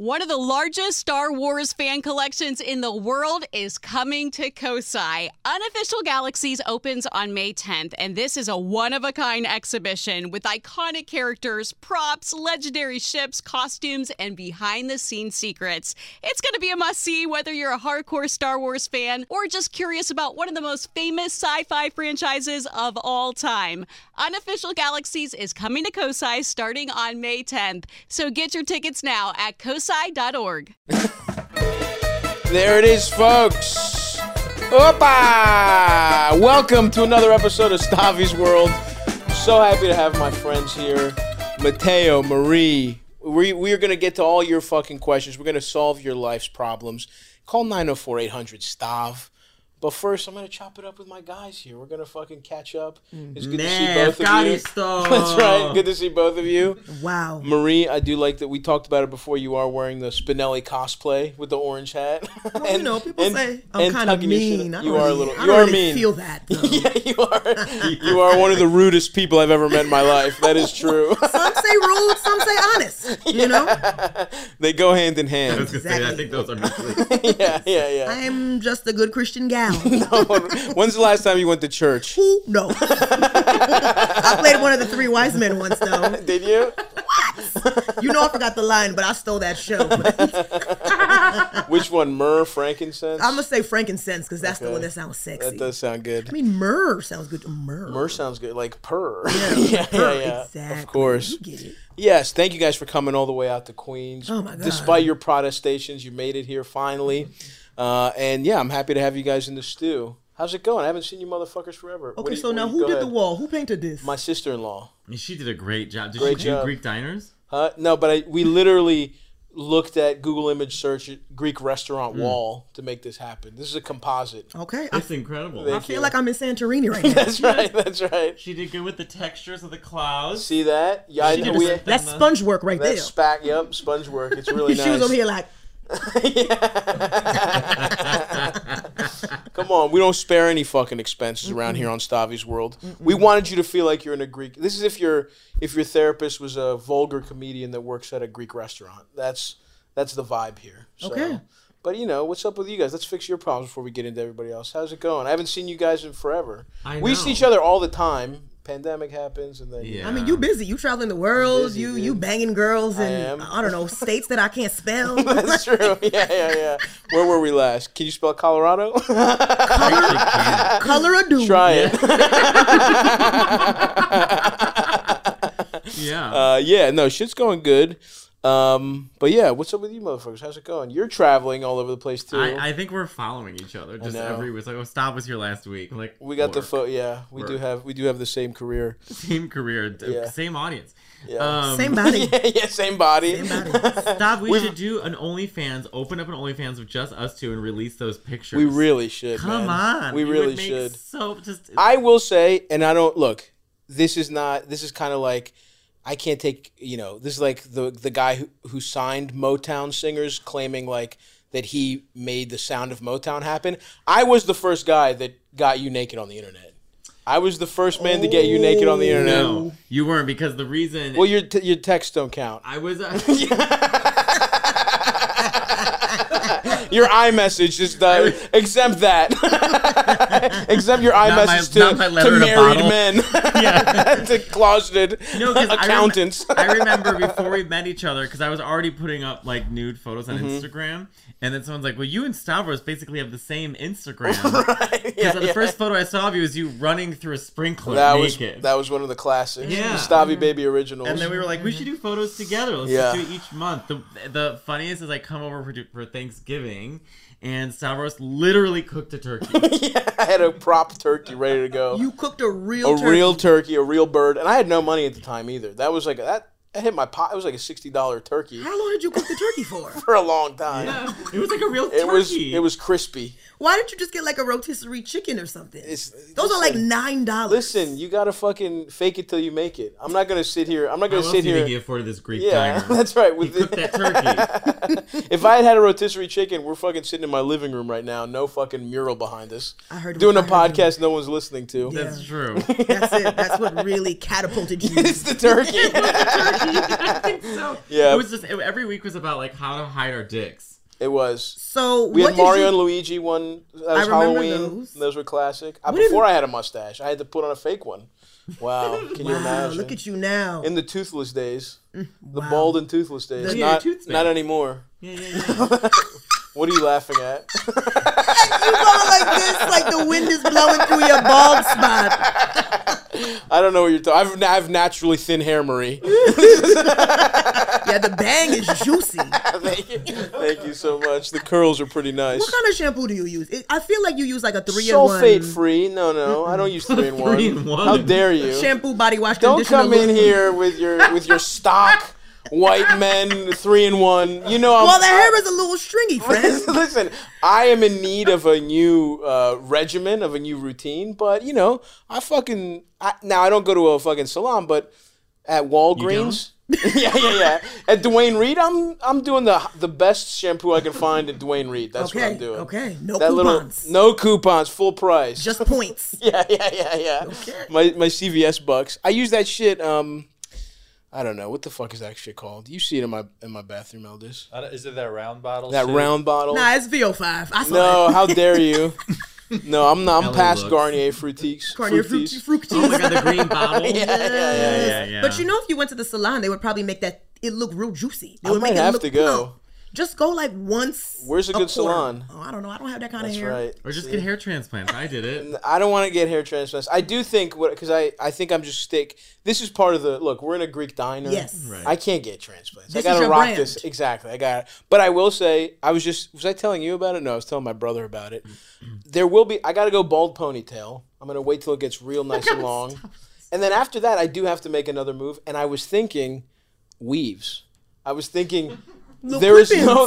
One of the largest Star Wars fan collections in the world is coming to Kosai. Unofficial Galaxies opens on May 10th, and this is a one-of-a-kind exhibition with iconic characters, props, legendary ships, costumes, and behind-the-scenes secrets. It's going to be a must-see whether you're a hardcore Star Wars fan or just curious about one of the most famous sci-fi franchises of all time. Unofficial Galaxies is coming to Kosai starting on May 10th, so get your tickets now at kosai.org. There it is, folks. Opa! Welcome to another episode of Stavi's World. So happy to have my friends here, Mateo, Marie. We are going to get to all your fucking questions. We're going to solve your life's problems. Call 904-800-STAV. But first, I'm going to chop it up with my guys here. We're going to fucking catch up. It's good to see both of you. That's right. Good to see both of you. Wow. Marie, I do like that we talked about it before. You are wearing the Spinelli cosplay with the orange hat. Well, people say I'm kind of mean. You are a little. I You are really mean. feel that. Yeah, you are. You are one of the rudest people I've ever met in my life. That is true. Some say rude, some say honest. You know? They go hand in hand. I was going to say, I think those are mutually. Yeah. I am just a good Christian gal. No, when's the last time you went to church? Who? No. I played one of the three wise men once, though. Did you? What? You know I forgot the line, but I stole that show. Which one? Myrrh, frankincense? I'm going to say frankincense because that's the Okay. one that sounds sexy. That does sound good. I mean, myrrh sounds good. Myrrh. Myrrh sounds good, like purr. Yeah, yeah. exactly. Of course. You get it. Yes, thank you guys for coming all the way out to Queens. Oh, my God. Despite your protestations, you made it here finally. And yeah, I'm happy to have you guys in the stew. How's it going? I haven't seen you motherfuckers forever. Okay, so now who did the wall? Who painted this? My sister-in-law. She did a great job. Did Great she do job. Greek diners? No, but we literally looked at Google image search Greek restaurant wall to make this happen. This is a composite. Okay. It's incredible. I feel like I'm in Santorini right now. That's right. She did good with the textures of the clouds. See that? Yeah, I She know. did That's sponge work right there. That's sponge work. It's really nice. She was over here like, Come on, we don't spare any fucking expenses around here on Stavi's World. We wanted you to feel like you're in a Greek. This is if your therapist was a vulgar comedian that works at a Greek restaurant. That's the vibe here. So, Okay. But what's up with you guys? Let's fix your problems before we get into everybody else. How's it going? I haven't seen you guys in forever. We see know. each other all the time. Pandemic happens and then Yeah. I mean, you busy. You traveling the world. Busy, You dude. banging girls in, am. I don't know, states that I can't spell. That's true. Yeah. Where were we last? Can you spell Colorado? Colorado. Try it. Yeah. No, shit's going good. But yeah, what's up with you motherfuckers? How's it going? You're traveling all over the place too. I think we're following each other just know. every week. It's like, oh, Stop was here last week. Like, we got work. we Work. do have the same career. Same career, Yeah. same audience. Yeah. Same body. Yeah, same body. Same body. Stop. We should do an OnlyFans, open up an OnlyFans with just us two and release those pictures. We really should. Come man. on. We It would really make should. So just I will say, and I don't look. This is kind of like. I can't take, this is like the guy who signed Motown singers claiming like that he made the sound of Motown happen. I was the first guy that got you naked on the internet. I was the first man to get you naked on the internet. no, you weren't, because the reason Well, your texts don't count. I was Your iMessage just exempt that. Exempt your iMessage not my letter to in a married bottle. men, to closeted 'cause accountants. I remember before we met each other, because I was already putting up like nude photos on Mm-hmm. Instagram, and then someone's like, "Well, you and Stavros basically have the same Instagram." Right, Because the first photo I saw of you was you running through a sprinkler That naked. was one of the classics. Yeah. The Stavi Baby originals. And then we were like, we should do photos together. Let's Yeah. just do it each month. The funniest is I come over for Thanksgiving, and Stavros literally cooked a turkey. Yeah, I had a prop turkey ready to go. You cooked a real a turkey. real turkey, a real bird, and I had no money at the time either. That was like that hit my pot. It was like a $60 turkey How long did you cook the turkey for? for a long time. It was like a real turkey. It was crispy. Why didn't you just get like a rotisserie chicken or something? Those are listen, like $9. Listen, you gotta fucking fake it till you make it. I'm not gonna sit here. I'm not How gonna else sit do you think he here. afforded this Greek Yeah, diner? that's right. He With cooked that turkey. If I had had a rotisserie chicken, we're fucking sitting in my living room right now. No fucking mural behind us. I heard doing a I heard podcast no one's listening to. Yeah. That's true. That's it. That's what really catapulted you. It's the turkey. I think so. Yeah. It was just every week was about like how to hide our dicks. It was. So We what had did Mario you, and Luigi one. That was remember Halloween. those. Were classic. did- Before I had a mustache, I had to put on a fake one. Wow. Can you Wow, imagine? look at you now. In the toothless days. The Wow. bald and toothless days. The- Yeah, tooth Not fairy. anymore. Yeah. What are you laughing at? You going like this, like the wind is blowing through your bald spot. I don't know what you're talking. I have naturally thin hair, Marie. Yeah, the bang is juicy. Thank you so much. The curls are pretty nice. What kind of shampoo do you use? I feel like you use like a 3-in-1 Sulfate free? No. I don't use 3-in-1. 3-in-1. How dare you? shampoo, body wash, Don't conditioner. come in lube. here with your stock white men 3-in-1. You know, Well, the hair is a little stringy, friend. Listen, I am in need of a new regimen, of a new routine. But you know, now I don't go to a fucking salon, but at Walgreens. Yeah. At Dwayne Reed, I'm doing the best shampoo I can find at Dwayne Reed. That's what I'm doing. Okay. No That coupons. no coupons, full price. Just points. Yeah. Okay. My CVS bucks. I use that shit. I don't know what the fuck is that shit called. You see it in my bathroom, Eldis. Is it that round bottle? That shit? round bottle. Nah, it's VO5. I saw No, it. how dare you? No, I'm not. I'm LA past looks. Garnier Fructis. Garnier Fructis. Fructis. Oh my god, the green bottle. Yeah. But you know, if you went to the salon, they would probably make it look real juicy. They I would might make it have look to go. plump. Just go like once. Where's a good quarter. salon? Oh, I don't know. I don't have that kind That's of hair. right. Or just See? get hair transplants. I did it. I don't want to get hair transplants. I do think because I think I'm just This is part of the look. We're in a Greek diner. Yes. Right. I can't get transplants. This I gotta is your rock brand. this. Exactly. I got it. But I will say, was I telling you about it? No, I was telling my brother about it. There will be. I gotta go bald ponytail. I'm gonna wait till it gets real nice and long, and then after that, I do have to make another move. And I was thinking, weaves. I was thinking. There's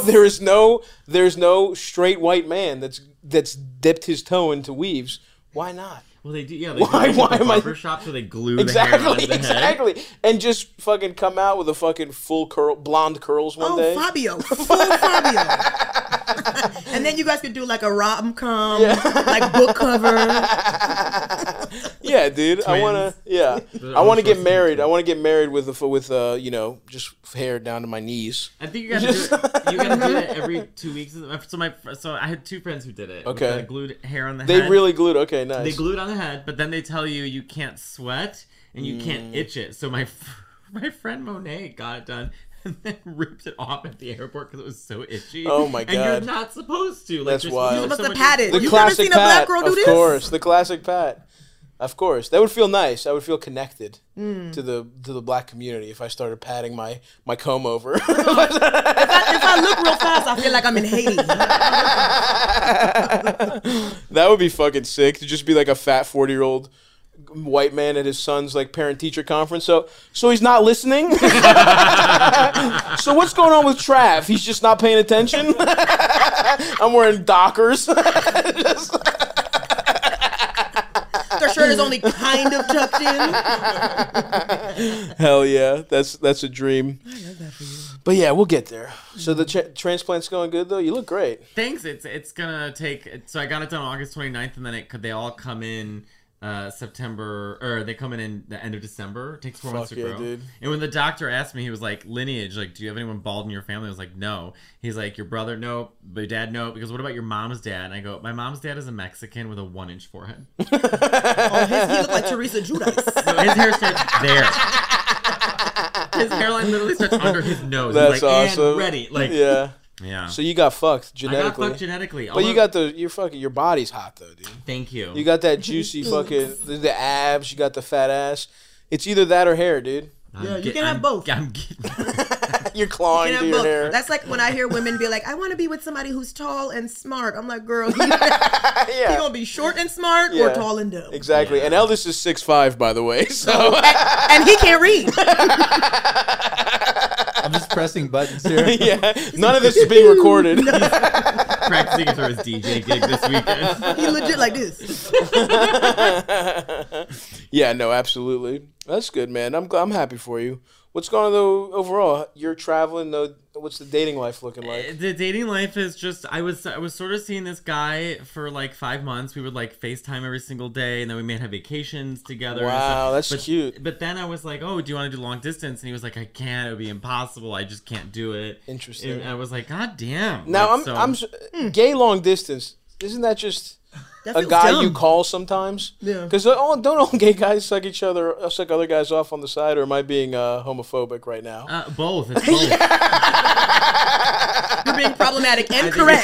no straight white man that's dipped his toe into weaves. Why not? Well, they do. Yeah. Why am I- barbershop so they glue the hair on the head. Exactly. And just fucking come out with a fucking full blonde curls one Oh, day. Fabio. Full Fabio. And then you guys could do like a rom-com, like book cover. Yeah, dude. I wanna. Yeah. They're I all want to get supposed to be married. twins. I want to get married with just hair down to my knees. I think you gotta do it. You gotta do it every 2 weeks. So I had two friends who did it. with Okay. the glued hair on the They head. really glued. Okay, nice. They glue it on the head, but then they tell you can't sweat and you can't itch it. So my friend Monet got it done and then ripped it off at the airport because it was so itchy. Oh my And God. you're not supposed to. Like, That's wild. You You're must so have much- patted. The You've never classic seen a black Pat, girl do of this? course. The classic Pat. Of course, that would feel nice. I would feel connected to the black community if I started patting my comb over. If I look real fast, I feel like I'm in Haiti. That would be fucking sick to just be like a fat 40-year-old white man at his son's like parent-teacher conference. So he's not listening. So what's going on with Trav? He's just not paying attention. I'm wearing Dockers. Their shirt is only kind of tucked in. Hell yeah, that's a dream. I love that for you. But yeah, we'll get there. So the transplant's going good though. You look great. Thanks. It's gonna take. So I got it done August 29th, and then they all come in September, or they come in the end of December. It takes 4 months to Fuck yeah, grow. dude. And when the doctor asked me, he was like, lineage, like, do you have anyone bald in your family? I was like, no. He's like, your brother, no. My dad, no. Because what about your mom's dad? And I go, my mom's dad is a Mexican with a 1-inch forehead. Oh, he looked like Teresa Giudice. So his hair starts there. His hairline literally starts under his nose. That's He's like, awesome. and ready. Like, Yeah. yeah. So you got fucked I got genetically. fucked genetically. But you got your body's hot though, dude. Thank you. You got that juicy fucking the abs. You got the fat ass. It's either that or hair, dude. Yeah, you can have both. I'm getting. You're clawing You through can your have hair. both. That's like when I hear women be like, I want to be with somebody who's tall and smart. I'm like, girl, he Yeah. gonna be short and smart or Yeah. tall and dumb. Exactly. And Eldis is 6'5", by the way. So And he can't read. I'm just pressing buttons here. yeah, none of this is being recorded. Practicing for his DJ gig this weekend. He legit like this. Yeah, no, absolutely. That's good, man. I'm happy for you. What's going on though overall? You're traveling though. What's the dating life looking like? The dating life is just I was sort of seeing this guy for like 5 months. We would like FaceTime every single day, and then we may have vacations together. Wow, and that's stuff. cute. But then I was like, oh, do you want to do long distance? And he was like, I can't. It would be impossible. I just can't do it. Interesting. And I was like, God damn. Now Like, gay long distance. Isn't that just That a feels guy dumb. you call sometimes? Yeah. Because don't all gay guys suck other guys off on the side, or am I being homophobic right now? both. It's both. You're being problematic and correct.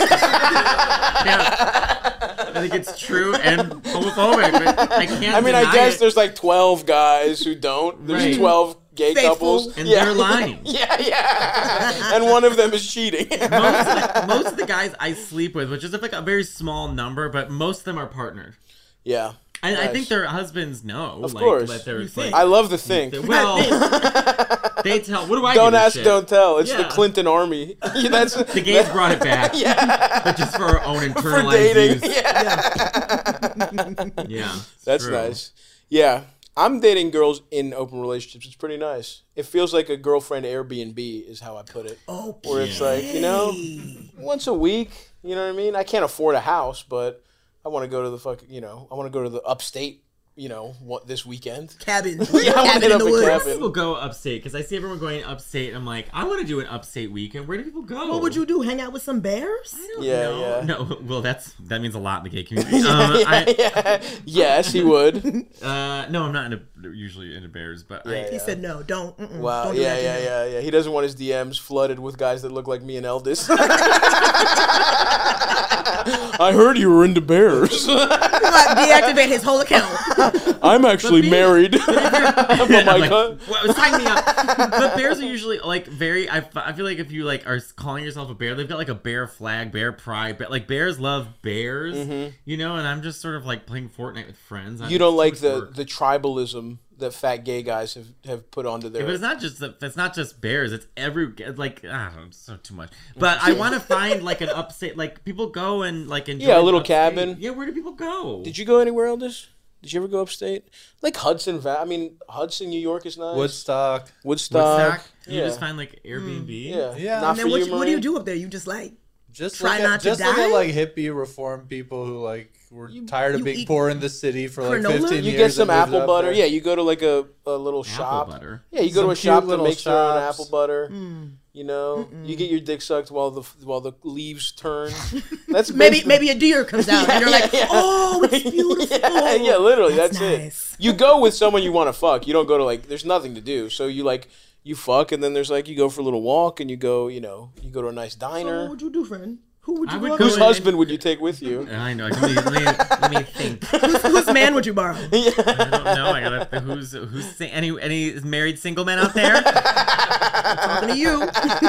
I think it's true and homophobic. But I can't. I mean, I deny guess it. there's like 12 guys who don't. There's Right. 12 gay Faithful. couples. and Yeah. they're lying. Yeah. And one of them is cheating. Most of the guys I sleep with, which is like a very small number, but most of them are partnered. Yeah. And I Nice. think their husbands know. Of like, course. That they're, You think. like, I love to think. well, they tell. What do I Don't give a ask, shit? don't tell. It's the Yeah. Clinton army. That's The gays brought it back. Yeah. But just for our own For internalized dating. use. Yeah. Yeah. That's true. nice. Yeah. I'm dating girls in open relationships. It's pretty nice. It feels like a girlfriend Airbnb is how I put it. Okay. Where it's like, once a week, you know what I mean? I can't afford a house, but I want to go to the I want to go to the upstate, this weekend. Cabin. Yeah, I want to Cabin hit in up the a woods. cabin. People go upstate because I see everyone going upstate. And I'm like, I want to do an upstate weekend. Where do people go? What would you do? Hang out with some bears? Yeah, No, yeah. no. Well, that means a lot in the gay community. I, Yes, he would. no, I'm not usually into bears, but Yeah, He said no. Don't. Wow. Don't do Yeah, that to yeah, him. yeah. He doesn't want his DMs flooded with guys that look like me and Eldis. I heard you were into bears. Like, deactivate his whole account. I'm actually married. I'm like, well, sign me up. But bears are usually like very. I feel like if you like are calling yourself a bear, they've got like a bear flag, bear pride. But like bears love bears, And I'm just sort of like playing Fortnite with friends. You don't like the tribalism that fat gay guys have put onto their. Yeah, but it's not just bears. It's like I don't know, it's so too much. But I want to find like an upstate. Like people go and like enjoy. A little upstate. cabin. Yeah, where do people go? Did you go anywhere else? Did you ever go upstate? Like Hudson, Hudson, New York is nice. Woodstock. Woodstock? You Yeah. just find like Airbnb. Yeah. Yeah. Not And for then you, what do Marie? you do up there? You just like Just Try look not at, to just look die? at like hippie reform people who like were tired of you being eat poor in the city for like granola? 15 You years. get some and moved apple up butter. there. Yeah, you go to like a little shop. butter. Yeah, you go Some to a shop cute that little makes their own shops. apple butter. You get your dick sucked while the leaves turn. That's maybe a deer comes out and you're like, yeah. oh, it's beautiful. yeah, literally, that's nice. it. You go with someone you want to fuck. You don't go to like. There's nothing to do. So you fuck, and then there's like you go for a little walk, and you go to a nice So what diner. would you do, friend? Who would I you would go go Whose with? husband would you take with you? I know. Let me think. Whose man would you borrow? I don't know. I gotta. Who's any married single men out there? Talking to you.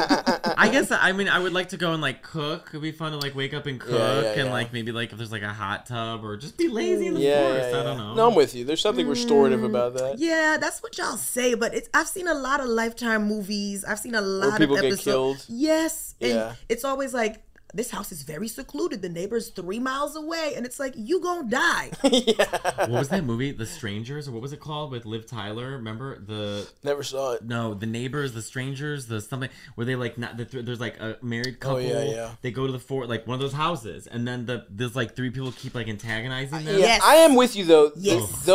I guess I would like to go and like cook. It'd be fun to like wake up and cook yeah. and like maybe like if there's like a hot tub or just be lazy in the Yeah, forest. yeah, I don't know. No, I'm with you. There's something restorative about that. Yeah, that's what y'all say, but I've seen a lot of Lifetime movies. I've seen a lot people of get episodes. killed. Yes, and Yeah. it's always like this house is very secluded. The neighbor's 3 miles away, and it's like you gonna die. What was that movie? The Strangers, or what was it called with Liv Tyler? Remember Never saw it. No, the neighbors, the strangers, the something where they like not. There's like a married couple. yeah. They go to the fort, like one of those houses, and then there's like 3 people keep like antagonizing them. Yeah, Yes. I am with you though. Yes.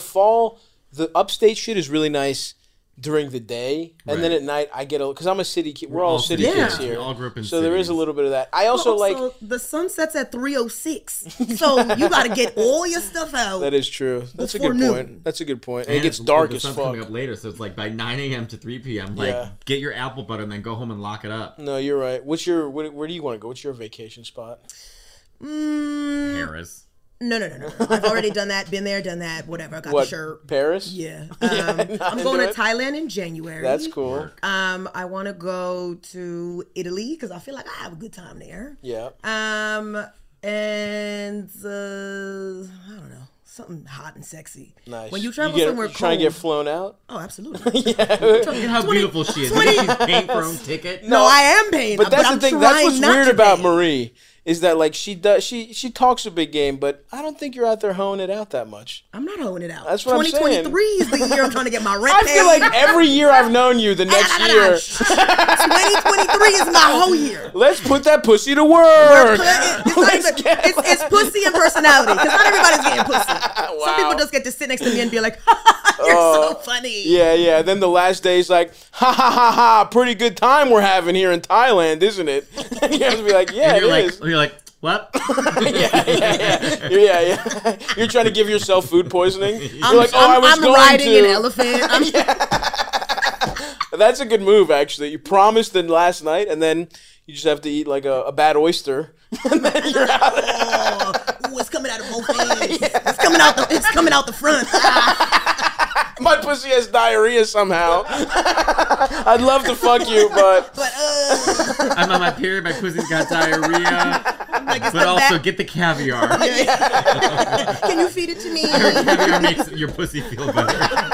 The upstate shit is really nice during the day, and then Right. at night I get because I'm a city kid. We're all city city kids kids. here. We all grew up in so there is a cities. little bit of that. I also like the sun sets at 3:06, so you got to get all your stuff out. that is true. That's a Before good noon. point. That's a good point. And it And gets dark the as sun's fuck. coming up later, so it's like by 9 a.m. to 3 p.m. Like Yeah. get your apple butter and then go home and lock it up. No, you're right. Where do you want to go? What's your vacation spot? Harris. No. I've already done that. Been there, done that. Whatever. I got the shirt. Paris? Yeah. not I'm into going to it. Thailand in January. That's cool. I want to go to Italy because I feel like I have a good time there. Yeah. And I don't know, something hot and sexy. Nice. When you travel somewhere you trying to cold. get flown out? Oh, absolutely. Look at how beautiful she is. You think she's paying for her own ticket? No, I am paying. But that's I'm the thing. That's trying what's not weird to about pay. Marie is that like she talks a big game, but I don't think you're out there hoeing it out that much. I'm not hoeing it out. That's what I'm saying. 2023 is the year I'm trying to get my rent I paid. feel like every year I've known you, the next year. 2023 is my whole year. Let's put that pussy to work. It's pussy and personality, because not everybody's getting pussy. Wow. Some people just get to sit next to me and be like, you're so funny. Yeah. Then the last day's like, ha ha ha ha, pretty good time we're having here in Thailand, isn't it? And you have to be like, yeah, and it is. You're like, what? Yeah. You're trying to give yourself food poisoning. You're like, I'm riding an elephant. That's a good move, actually. You promised in last night, and then you just have to eat like a bad oyster, and then you're out. Ooh, it's coming out of both ends. It's coming out the front. My pussy has diarrhea somehow. I'd love to fuck you, but I'm on my period. My pussy's got diarrhea. But also get the caviar. Can you feed it to me? I heard caviar makes your pussy feel better.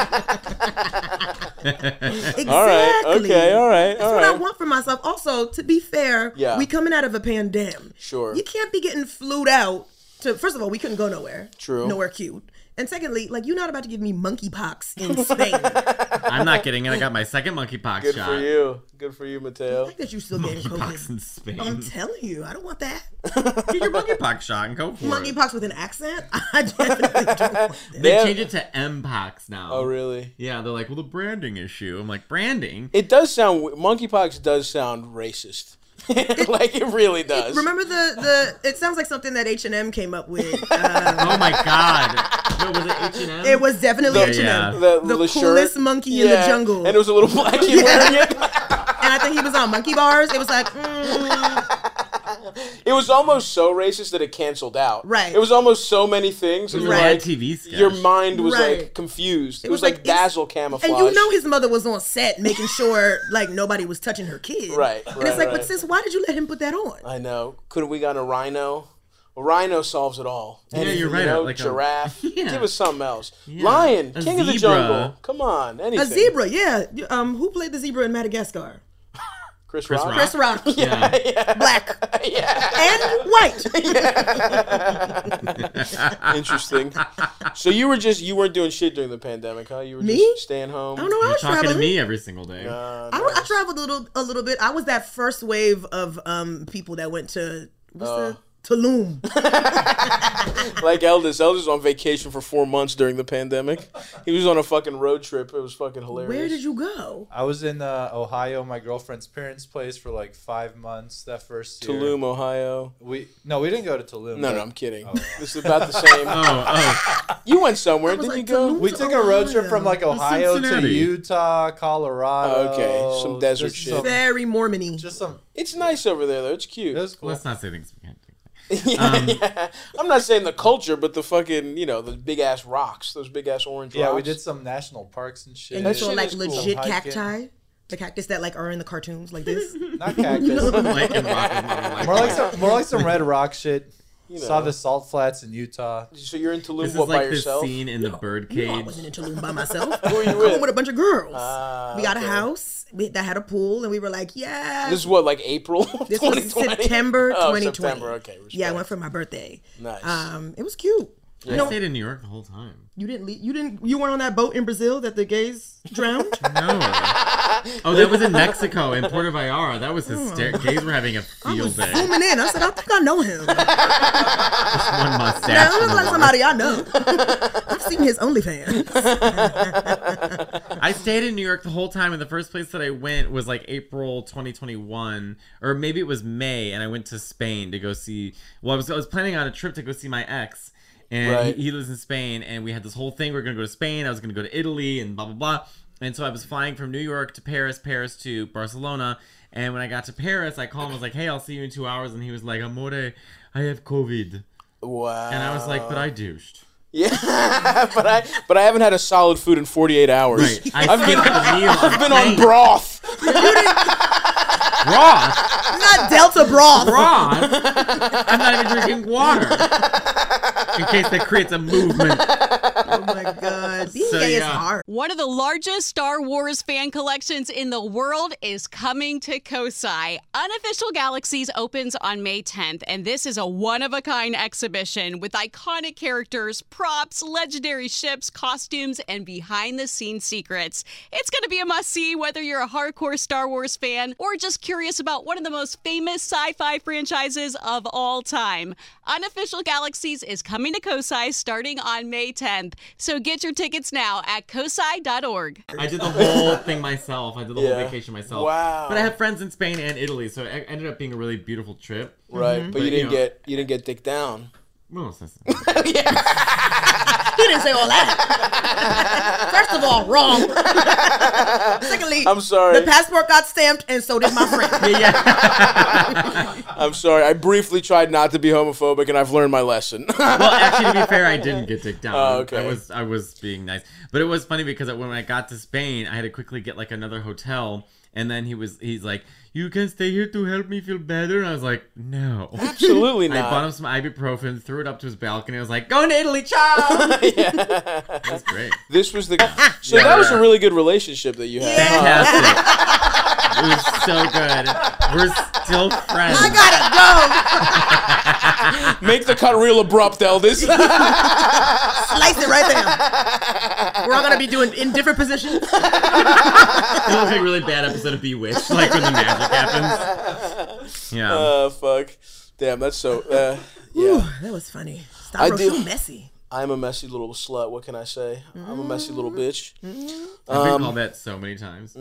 Exactly. All right. Okay. All right. That's what I want for myself. Also, to be fair, we coming out of a pandemic. Sure. You can't be getting flued out to. First of all, we couldn't go nowhere. True. Nowhere cute. And secondly, like, you're not about to give me monkeypox in Spain. I'm not getting it. I got my second monkeypox Good shot. for you. Good for you, Mateo. I think that you still getting Monkeypox COVID. in Spain. I'm telling you, I don't want that. Get your monkeypox shot and go for it. Monkeypox with an accent? I definitely don't want that. They change it to Mpox now. Oh, really? Yeah, they're like, well, the branding issue. I'm like, branding? It does sound. Monkeypox does sound racist. Like it really does. Remember the? It sounds like something that H&M came up with. Oh my god! No, was it H&M? It was definitely H&M. Yeah. The shirt. coolest monkey in the jungle. And it was a little black kid wearing it. And I think he was on monkey bars. It was like, It was almost so racist that it canceled out. Right. It was almost so many things. It was and a you're bad like, TV sketch. your mind was Right. like confused. It was was like like, dazzle camouflage. and you know his mother was on set making sure like nobody was touching her kid. Right, And right, it's like, right. but sis, why did you let him put that on? I know. Couldn't we got a rhino? A rhino solves it all. Yeah, Anything, you're right, You know, like a- giraffe. Yeah. Give us something else. Yeah. Lion, A king of the zebra. jungle. Come on, anything. A zebra, yeah. Who played the zebra in Madagascar? Chris Chris Rock. Rock. Chris Rock. Yeah. Black. And white. Interesting. So you weren't doing shit during the pandemic, huh? You were Me? just staying home. I don't know. I You're was talking traveling. to me every single day. I traveled a little bit. I was that first wave of people that went to Tulum. Like Eldest. Eldest was on vacation for 4 months during the pandemic. He was on a fucking road trip. It was fucking hilarious. Where did you go? I was in Ohio, my girlfriend's parents' place for like 5 months that first year. Tulum, Ohio. We didn't go to Tulum. No, but I'm kidding. Oh. This is about the same. Oh, You went somewhere, was didn't like, you go? Tulum? we took a road trip from like Ohio to Cincinnati. Utah, Colorado. Oh, okay. Some desert just shit. Very Mormon-y. Just some. It's nice over there, though. It's cute. It was cool. let's not say things we can't do. Yeah. I'm not saying the culture, but the fucking, the big ass rocks, those big ass orange rocks. Yeah, we did some national parks and shit. And you That saw shit like is cool. legit Some hiking. cacti. The cactus that like are in the cartoons like this. Not cactus. Like in rock, more like some red rock shit. You know. Saw the salt flats in Utah. So you're in Tulum This is what, by like this yourself? scene in the No, I birdcage. wasn't in Tulum by myself. Who are you I with? went with a bunch of girls. We got okay. a house that had a pool, and we were like, yeah. This is what, like April This was 2020? September 2020. September, okay. Respect. Yeah, I went for my birthday. Nice. It was cute. I stayed in New York the whole time. You didn't leave. You weren't on that boat in Brazil that the gays drowned. No. Oh, that was in Mexico, in Puerto Vallarta. That was hysterical. Gays were having a I was field day. zooming in. I said, I think I know him. One That mustache. looks in the like water. somebody I know. I've seen his OnlyFans. I stayed in New York the whole time, and the first place that I went was like April 2021, or maybe it was May, and I went to Spain to go see. Well, I was planning on a trip to go see my ex, and Right. he lives in Spain, and we had this whole thing. We were gonna go to Spain. I was gonna go to Italy, and blah blah blah. And so I was flying from New York to Paris, Paris to Barcelona. And when I got to Paris, I called him. I was like, "Hey, I'll see you in 2 hours." And he was like, "Amore, I have COVID." Wow. And I was like, "But I douched." Yeah, but I haven't had a solid food in 48 hours. Right. I've been on broth. broth. Not Delta broth. Broth. I'm not even drinking water. in case that creates a movement. Oh my God. Being So, gay is yeah. hard. One of the largest Star Wars fan collections in the world is coming to Kosai. Unofficial Galaxies opens on May 10th, and this is a one-of-a-kind exhibition with iconic characters, props, legendary ships, costumes, and behind-the-scenes secrets. It's going to be a must-see whether you're a hardcore Star Wars fan or just curious about one of the most famous sci-fi franchises of all time. Unofficial Galaxies is coming to Kosai starting on May 10th, so get your tickets now at kosai.org. I did the whole thing myself. I did the whole Yeah. vacation myself. Wow. But I have friends in Spain and Italy, so it ended up being a really beautiful trip. Right, but you didn't know- get dick down. Well, it's- He didn't say all that. First of all, wrong. Secondly, I'm sorry. the passport got stamped, and so did my friend. yeah. I'm sorry. I briefly tried not to be homophobic, and I've learned my lesson. Well, actually, to be fair, I didn't get dick down. Oh, okay. I was being nice, but it was funny because when I got to Spain, I had to quickly get like another hotel, and then he's like, "You can stay here to help me feel better," and I was like, "No." Absolutely I bought him not. some ibuprofen, threw it up to his balcony. I was like, "Going to Italy, ciao!" That was great. This was the. So that was a really good relationship that you had. Yeah. Fantastic. It was so good. We're still friends. I gotta go. Make the cut real abrupt, Eldis. Slice it right there. We're all gonna be doing in different positions. It looks like a really bad episode of Bewitched, like when the magic happens. Yeah. Fuck. Damn, that's so. Ooh, Yeah. that was funny. I Stavros, do- so messy. I'm a messy little slut. What can I say? I'm a messy little bitch. I've been called that so many times.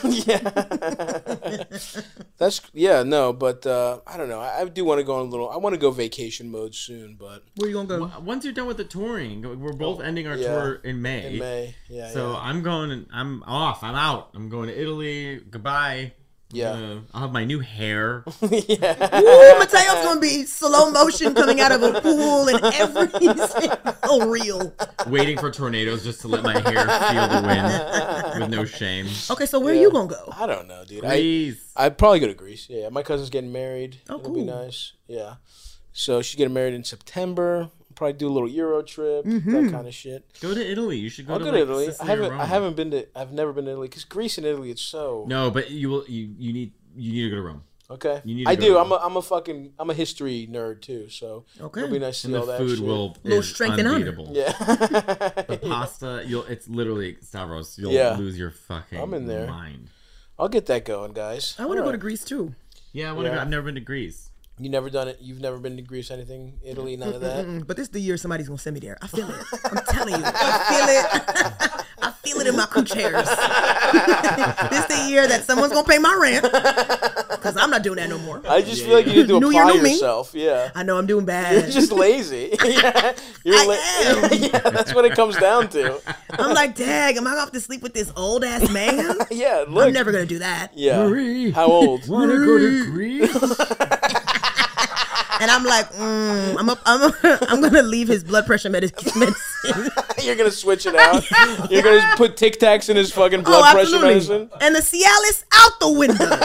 No, but I don't know. I do want to go on a little. I want to go vacation mode soon, but Where you gonna go? Once you're done with the touring, we're both ending our yeah. tour in May. in May, yeah. So yeah. I'm going. I'm off. I'm out. I'm going to Italy. Goodbye. Yeah. I'll have my new hair. Ooh, Mateo's gonna be slow motion coming out of a pool and everything. Oh, real. Waiting for tornadoes just to let my hair feel the wind with no shame. Okay, so where you gonna go? I don't know, dude. Please. I'd probably go to Greece. Yeah, my cousin's getting married. Oh, It'll be cool. nice. Yeah. So she's getting married in September. Probably do a little Euro trip, that kind of shit. Go to Italy. You should go I'll to go like, to Italy. Sicily or Rome. I've never been to Italy because Greece and Italy, it's so. No, but you need to go to Rome. Okay. You need to I go do. to I'm a history nerd too, so Okay. it'll be nice to And see the all that food shit. will Little is strength and honor. unbeatable. Yeah. The pasta, it's literally Stavros. You'll Yeah. lose your fucking I'm in there. mind. I'll get that going, guys. I want to All go to right. Greece too. Yeah, I want to Yeah. go. I've never been to Greece. You never done it? You've never been to Greece? Anything? Italy? None of that? But this is the year somebody's gonna send me there. I feel it. I'm telling you. I feel it. I feel it in my cooch hairs. This is the year that someone's gonna pay my rent. Because I'm not doing that no more. I just feel like you need to New year, apply new me. yourself. Yeah. I know I'm doing You're bad. just lazy. Yeah. I am. Yeah, that's what it comes down to. I'm like, dang, am I gonna have to sleep with this old ass man? Yeah, look. I'm never gonna do that. Yeah. Marie. How old? Want to go to Greece? And I'm like, I'm gonna leave his blood pressure medicine. You're gonna switch it out. You're gonna put Tic Tacs in his fucking blood pressure medicine. And the Cialis out the window.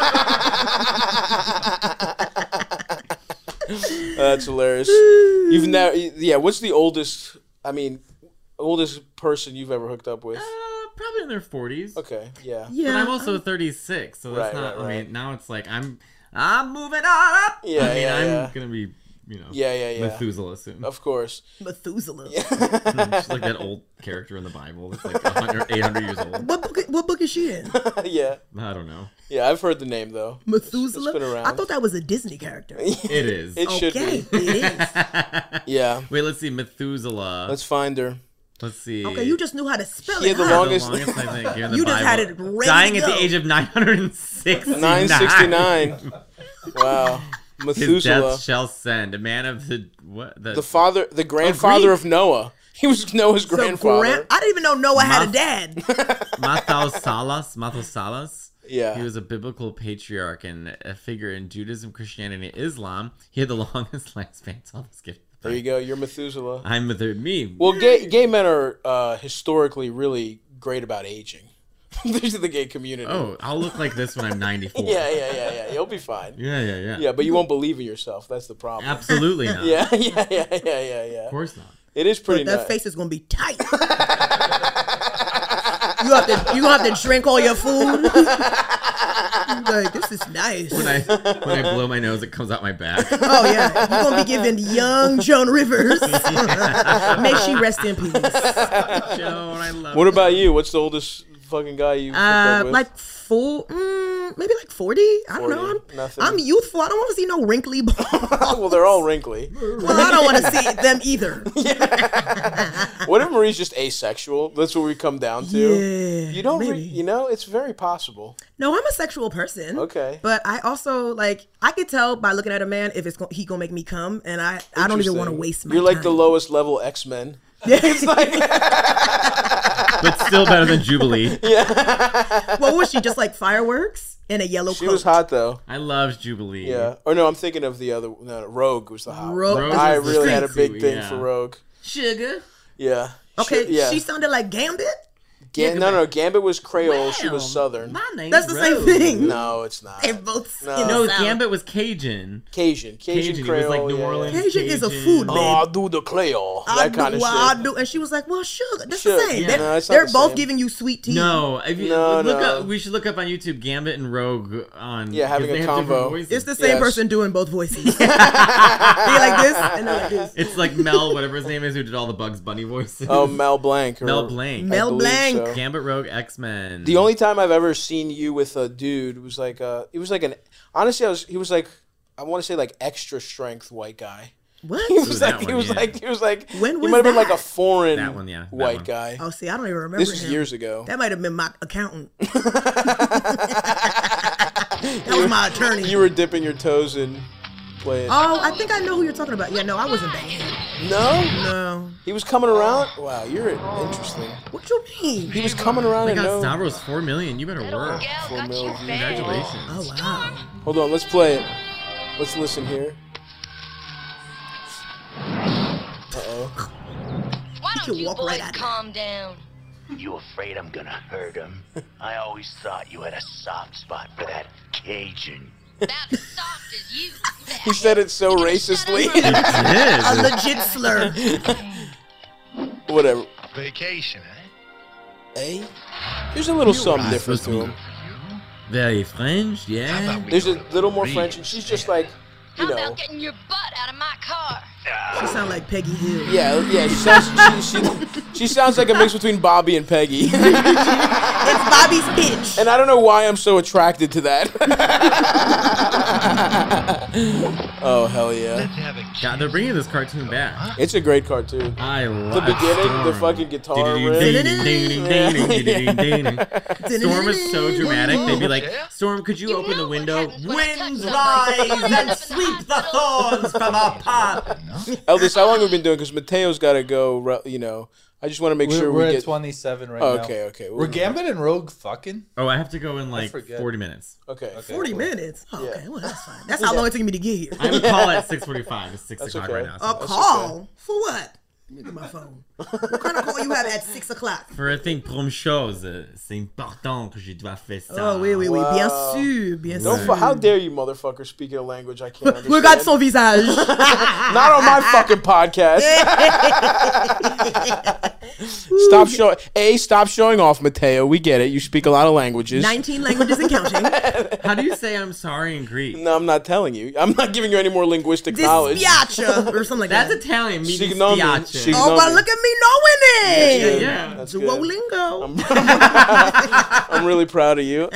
That's hilarious. You've never. Yeah. What's the oldest? I mean, oldest person you've ever hooked up with? Probably in their 40s. Okay. Yeah. Yeah, But I'm also 36, so that's Right, not. right, I right. mean, now it's like I'm moving on up. Yeah, I mean, yeah, I'm yeah. gonna be, Yeah. Methuselah soon. Of course. Methuselah. She's like that old character in the Bible that's like 100, 800 years old. What book is she in? Yeah. I don't know. Yeah. I've heard the name though. Methuselah. It's been around. I thought that was a Disney character. It is. It should Okay, be. it is. Yeah. Wait, let's see. Methuselah. Let's find her. Let's see. Okay, you just knew how to spell He it. had the huh? longest- I think here in the You just Bible. had it ready Dying to at go. the age of 969. 969. Wow. His Methuselah. death shall send a man of the what The grandfather Greek. of Noah. He was Noah's So grandfather. I didn't even know Noah had a dad. Mathosalas. Yeah. He was a biblical patriarch and a figure in Judaism, Christianity, and Islam. He had the longest lifespan. So I'll just give it. There you go. You're Methuselah. I'm with me. Well, gay men are historically really great about aging. There's the gay community. Oh, I'll look like this when I'm 94. Yeah. You'll be fine. Yeah. Yeah, but you won't believe in yourself. That's the problem. Absolutely not. Yeah. Of course not. It is pretty That nice. face is gonna be tight. you have to drink all your food. Like, this is nice. When I blow my nose, it comes out my back. Oh yeah, you're gonna be giving young Joan Rivers. May she rest in peace. Joan, I love. What about you? What's the oldest fucking guy you hooked up with? Like maybe like 40. I don't 40, know. nothing. I'm youthful. I don't want to see no wrinkly balls. Well, they're all wrinkly. Well, I don't want to see them either. What if Marie's just asexual? That's what we come down to. Yeah, You don't, maybe. it's very possible. No, I'm a sexual person. Okay. But I also I could tell by looking at a man if he gonna make me come, and I don't even want to waste my You're time. like the lowest level X-Men. It's But still better than Jubilee. what was she, just like fireworks in a yellow She coat? was hot though. I loved Jubilee. Yeah. Or no, I'm thinking of the other. No, Rogue was the hot. Rogue one. I was the really had a street big suit, thing yeah. for Rogue. Sugar. Yeah. Okay, Yeah. she sounded like Gambit. No, Gambit was Creole. She was Well, Southern. My name's That's the same Rose. thing. No, it's not. They're both No. in No, the South. Gambit was Cajun. Cajun He was Creole. like New yeah, Orleans. yeah. Cajun is a food, babe. Oh, I do the Creole. I That kind of do, shit. I do. And she was like, well, sugar. That's Sugar, the same. yeah. They're, No, it's not they're the both same. giving you sweet tea. No, if you No, look no. up, we should look up on YouTube Gambit and Rogue on. Yeah, having 'cause a they have different combo. voices. It's the same Yes. person doing both voices. They like this and they're like this. It's like Mel, whatever his name is, who did all the Bugs Bunny voices. Oh, Mel Blanc. Mel Blanc. Mel believe Blanc. so. Gambit, Rogue, X-Men. The only time I've ever seen you with a dude was like he was like he was like I want to say like extra strength white guy. What? He was that like one, he was like When he was might have been like that? a foreign That one, yeah, that white one. guy. Oh, see, I don't even remember This was him. years ago. That might have been my accountant. That was my attorney. You were dipping your toes in playing. Oh, I think I know who you're talking about. Yeah, no, I wasn't banging him. No, No. he was coming around. Wow, you're interesting. What you mean? He was coming around They and got no. Stavros 4 million. You better work. 4 million views. Congratulations. Oh, wow. Hold on, let's play it. Let's listen here. Why can don't you walk boys right at it. calm down? You afraid I'm gonna hurt him? I always thought you had a soft spot for that Cajun. About as soft as you. He said it so racistly. A It legit slur. Whatever. Vacation, eh? Eh? There's a little something are different supposed to to him. Very French, yeah. There's a little more French, and she's just like, How you know. about getting your butt out of my car? She sound like Peggy Hill. Yeah. She sounds like a mix between Bobby and Peggy. It's Bobby's bitch. And I don't know why I'm so attracted to that. Oh, hell yeah. Let's have a God, they're bringing this cartoon back. It's a great cartoon. I love The beginning, the Storm. fucking guitar riff. Storm is so dramatic. They'd be like, Storm, could you open the window? Winds rise and sweep the thorns from our path. Eldest, how long have we been doing? Because Mateo's got to go, you know. I just want to make sure We're we at get... 27 right Oh, now. okay. We're Gambit and Rogue fucking? Oh, I have to go in like forget. 40 minutes. Okay. 40 minutes? Oh, Yeah. okay, well, that's fine. That's how long it took me to get here. I have a call at 6:45. It's 6 That's o'clock okay. right now. A So. call? For what? Let me get my phone. What kind of call you have at 6 o'clock? For I think pour une chose, c'est important que je dois faire ça. Oh, oui, oui, oui. Wow. Bien sûr, bien Don't sûr. how dare you, motherfucker, speak in a language I can't understand. Regarde son visage. Not on my fucking podcast. Stop showing off, Mateo. We get it. You speak a lot of languages. 19 languages and counting. How do you say I'm sorry in Greek? No, I'm not telling you. I'm not giving you any more linguistic knowledge. Dispiace or something like That's that. Italian. Mi Signomi. dispiace. Sig- Oh, well, look at me knowing it. Yeah. That's good. Duolingo. I'm really proud of you.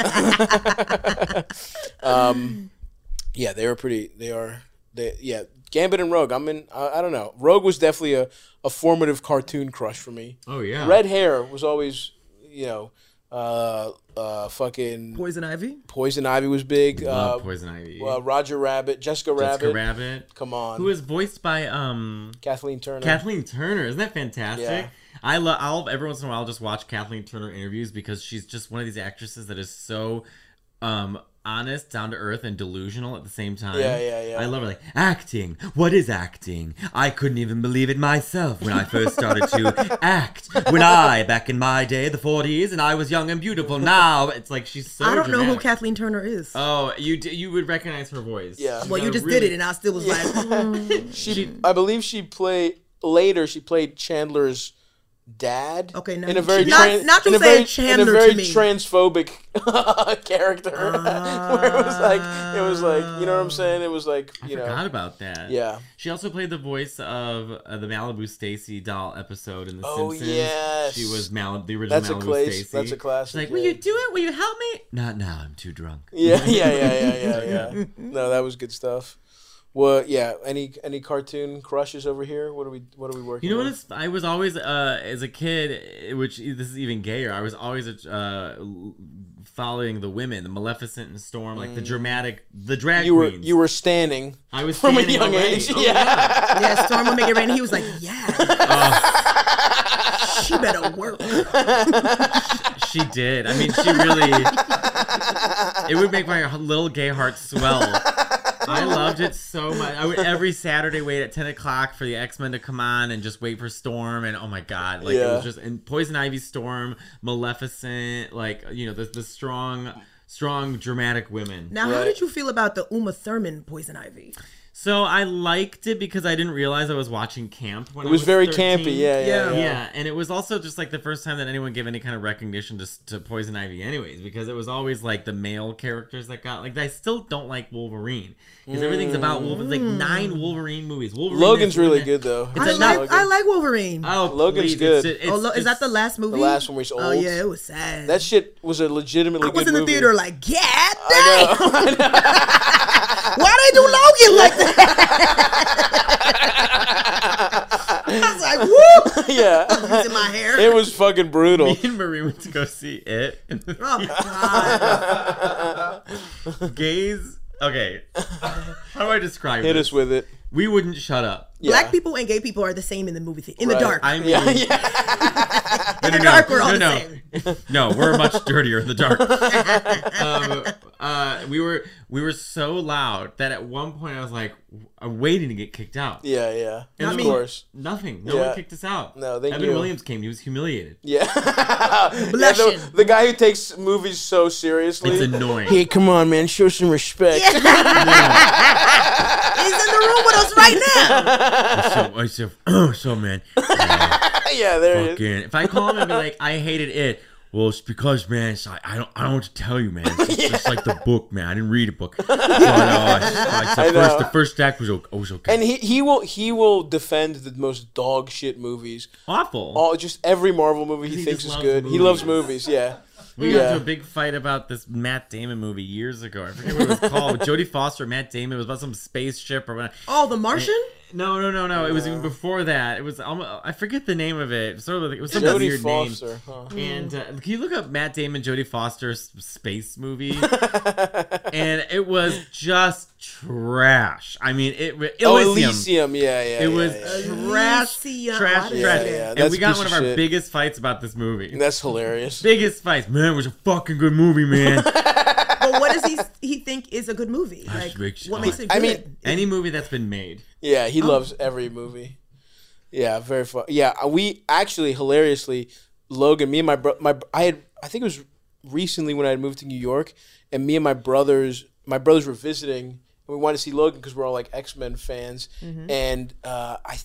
Yeah, they were pretty. Yeah, Gambit and Rogue. I don't know. Rogue was definitely a formative cartoon crush for me. Oh, yeah. Red hair was always, you know, fucking Poison Ivy. Poison Ivy was big. Love Poison Ivy. Roger Rabbit, Jessica Rabbit. Jessica Rabbit. Come on. Who is voiced by Kathleen Turner? Kathleen Turner. Isn't that fantastic? Yeah. I'll every once in a while just watch Kathleen Turner interviews because she's just one of these actresses that is so honest, down to earth, and delusional at the same time. Yeah. I love her. Like, acting. What is acting? I couldn't even believe it myself when I first started to act. When back in my day, the 40s, and I was young and beautiful. Now it's like she's so. I don't know who dramatic. Kathleen Turner is. Oh, you would recognize her voice. Yeah. Well, you got a just did it, and I still was like, I believe she played Chandler's dad. Okay, no, in a very not in a to say very, Chandler in a very to me. transphobic character. Where it was like, you know what I'm saying? It was like, I you know. forgot about that. Yeah. She also played the voice of the Malibu Stacy doll episode in The Simpsons. Yes. She was the original That's Malibu Stacy. That's a classic. She's like, will you do it? Will you help me? Not now. I'm too drunk. Yeah. No, that was good stuff. Well, yeah. Any cartoon crushes over here? What are we working? You know on? what? I was always as a kid, which this is even gayer. I was always following the women, the Maleficent and Storm, like the drag queens. You were standing. I was from a standing young away. age. Oh, yeah. yeah, Storm will make it rain. He was like, yeah. She better work. She did. I mean, she really. It would make my little gay heart swell. I loved it so much. I would every Saturday wait at 10 o'clock for the X-Men to come on and just wait for Storm. And oh my God, like it was just and Poison Ivy, Storm, Maleficent, like you know the strong dramatic women. Now, how did you feel about the Uma Thurman Poison Ivy? So I liked it because I didn't realize I was watching camp when It was I was very 13. campy. Yeah. And it was also just like the first time that anyone gave any kind of recognition to Poison Ivy anyways, because it was always like the male characters that got like I still don't like Wolverine because everything's about Wolverine. Like 9 Wolverine movies. Logan's really good though. I like Wolverine. Oh, Logan's please. good. Is that the last movie? The last one where he's old. Oh yeah, it was sad. That shit was a legitimately good movie. I was in the theater like, God I damn! Why they do Logan like that? I was like, whoop! Yeah. It's in my hair. It was fucking brutal. Me and Marie went to go see it. Oh my God. Gays. Okay. How do I describe it? Hit us with it. We wouldn't shut up. Yeah. Black people and gay people are the same in the movie theater. In the dark. I mean, In the dark, we're all the same. No, we're much dirtier in the dark. We were so loud that at one point I was like, I'm waiting to get kicked out. Yeah. And Of course. Nothing. No one kicked us out. No, they Evan knew. Williams came. He was humiliated. Yeah. Blushing. The guy who takes movies so seriously. It's annoying. Hey, come on, man. Show some respect. He's in the room with us right now. So man. Yeah, there he is. If I call him and be like, I hated it. Well, it's because, man, I don't know what to tell you, man. It's just like the book, man. I didn't read a book. But, the first act was okay. And he will defend the most dog shit movies. Awful. Just every Marvel movie he thinks just is loves good. He movies. loves movies, yeah. We got into a big fight about this Matt Damon movie years ago. I forget what it was called. Jodie Foster, Matt Damon. It was about some spaceship or whatever. Oh, The Martian? No. It was even before that. It was I forget the name of it. Sort of, it was some Jodie weird Foster, name. huh? And can you look up Matt Damon, Jodie Foster's space movie? And it was just trash. I mean, Elysium. Yeah. It was trash. Yeah, And that's we got a one of piece our of shit. biggest fights about this movie. That's hilarious. Biggest fights. Man, it was a fucking good movie, man. But what does he think is a good movie? Like, what makes it good? I mean, any movie that's been made. Yeah, he loves every movie. Yeah, very fun. Yeah, we actually hilariously, Logan, me and my I think it was recently when I had moved to New York, and me and my brothers were visiting, and we wanted to see Logan because we're all like X-Men fans, and I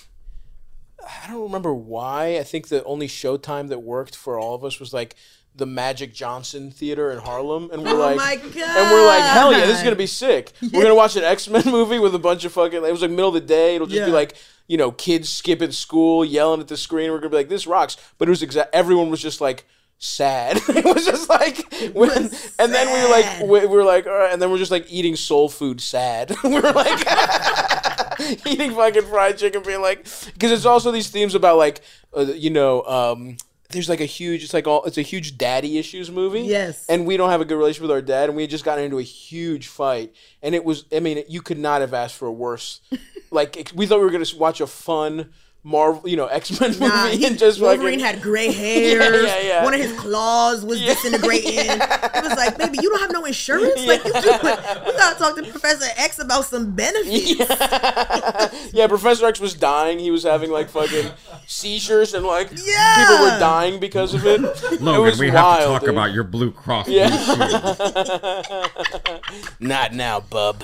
don't remember why. I think the only showtime that worked for all of us was like the Magic Johnson Theater in Harlem, and we're my God. hell yeah, this is gonna be sick. We're gonna watch an X-Men movie with a bunch of fucking. It was like middle of the day. It'll just be like, you know, kids skipping school, yelling at the screen. We're gonna be like, this rocks. But it was everyone was just like sad. It was just like, and then we were like, all right, and then we're just like eating soul food, sad. We were like. Eating fucking fried chicken, being like, because it's also these themes about like, there's like it's a huge daddy issues movie. Yes. And we don't have a good relationship with our dad, and we had just gotten into a huge fight, and it was, I mean, you could not have asked for a worse. Like, we thought we were gonna watch a fun Marvel, X-Men movie Nah, and just Wolverine fucking... had gray hairs. Yeah. One of his claws was disintegrating. It was like, baby, you don't have no insurance? Like, we gotta talk to Professor X about some benefits. Yeah, Professor X was dying. He was having like fucking seizures and like Yeah. people were dying because of it. It Logan, was we wild, have to talk dude. about your Blue Cross Yeah. Blue Shield. Not now, bub.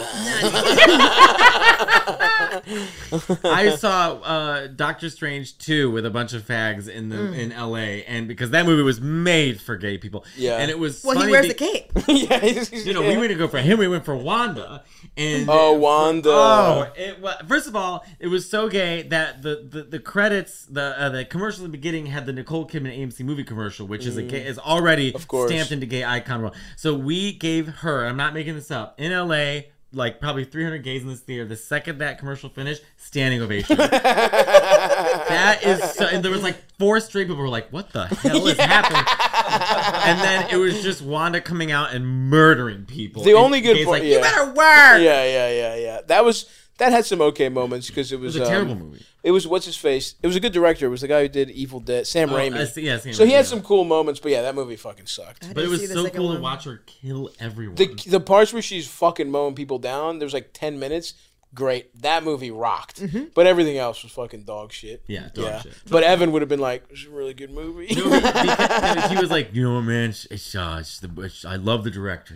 I saw Doctor Strange 2 with a bunch of fags in LA, and because that movie was made for gay people. Yeah. And it was Well, funny he wears a cape. Yeah, we went to go for him, we went for Wanda. And Wanda. First of all, it was so gay that the credits, the commercial at the beginning had the Nicole Kidman AMC movie commercial, which is is already Of course. stamped into gay icon role. So we gave her, I'm not making this up, in LA, like probably 300 gays in this theater. The second that commercial finished, standing ovation. That is so, and there was like 4 straight people were like, what the hell is happening? And then it was just Wanda coming out and murdering people. The And only good gays part, like, yeah. You better work. Yeah. That had some okay moments because it was a terrible movie. It was what's his face. It was a good director. It was the guy who did Evil Dead, Sam Raimi. Sam So he Raimi, had some cool moments, but yeah, that movie fucking sucked. But it was see the so second cool to one. watch her kill everyone. The parts where she's fucking mowing people down, there was like 10 minutes. Great. That movie rocked. But everything else was fucking dog shit. Yeah, dog shit. But Evan would have been like, it's a really good movie. No, because he was like, you know what, man? I love the director.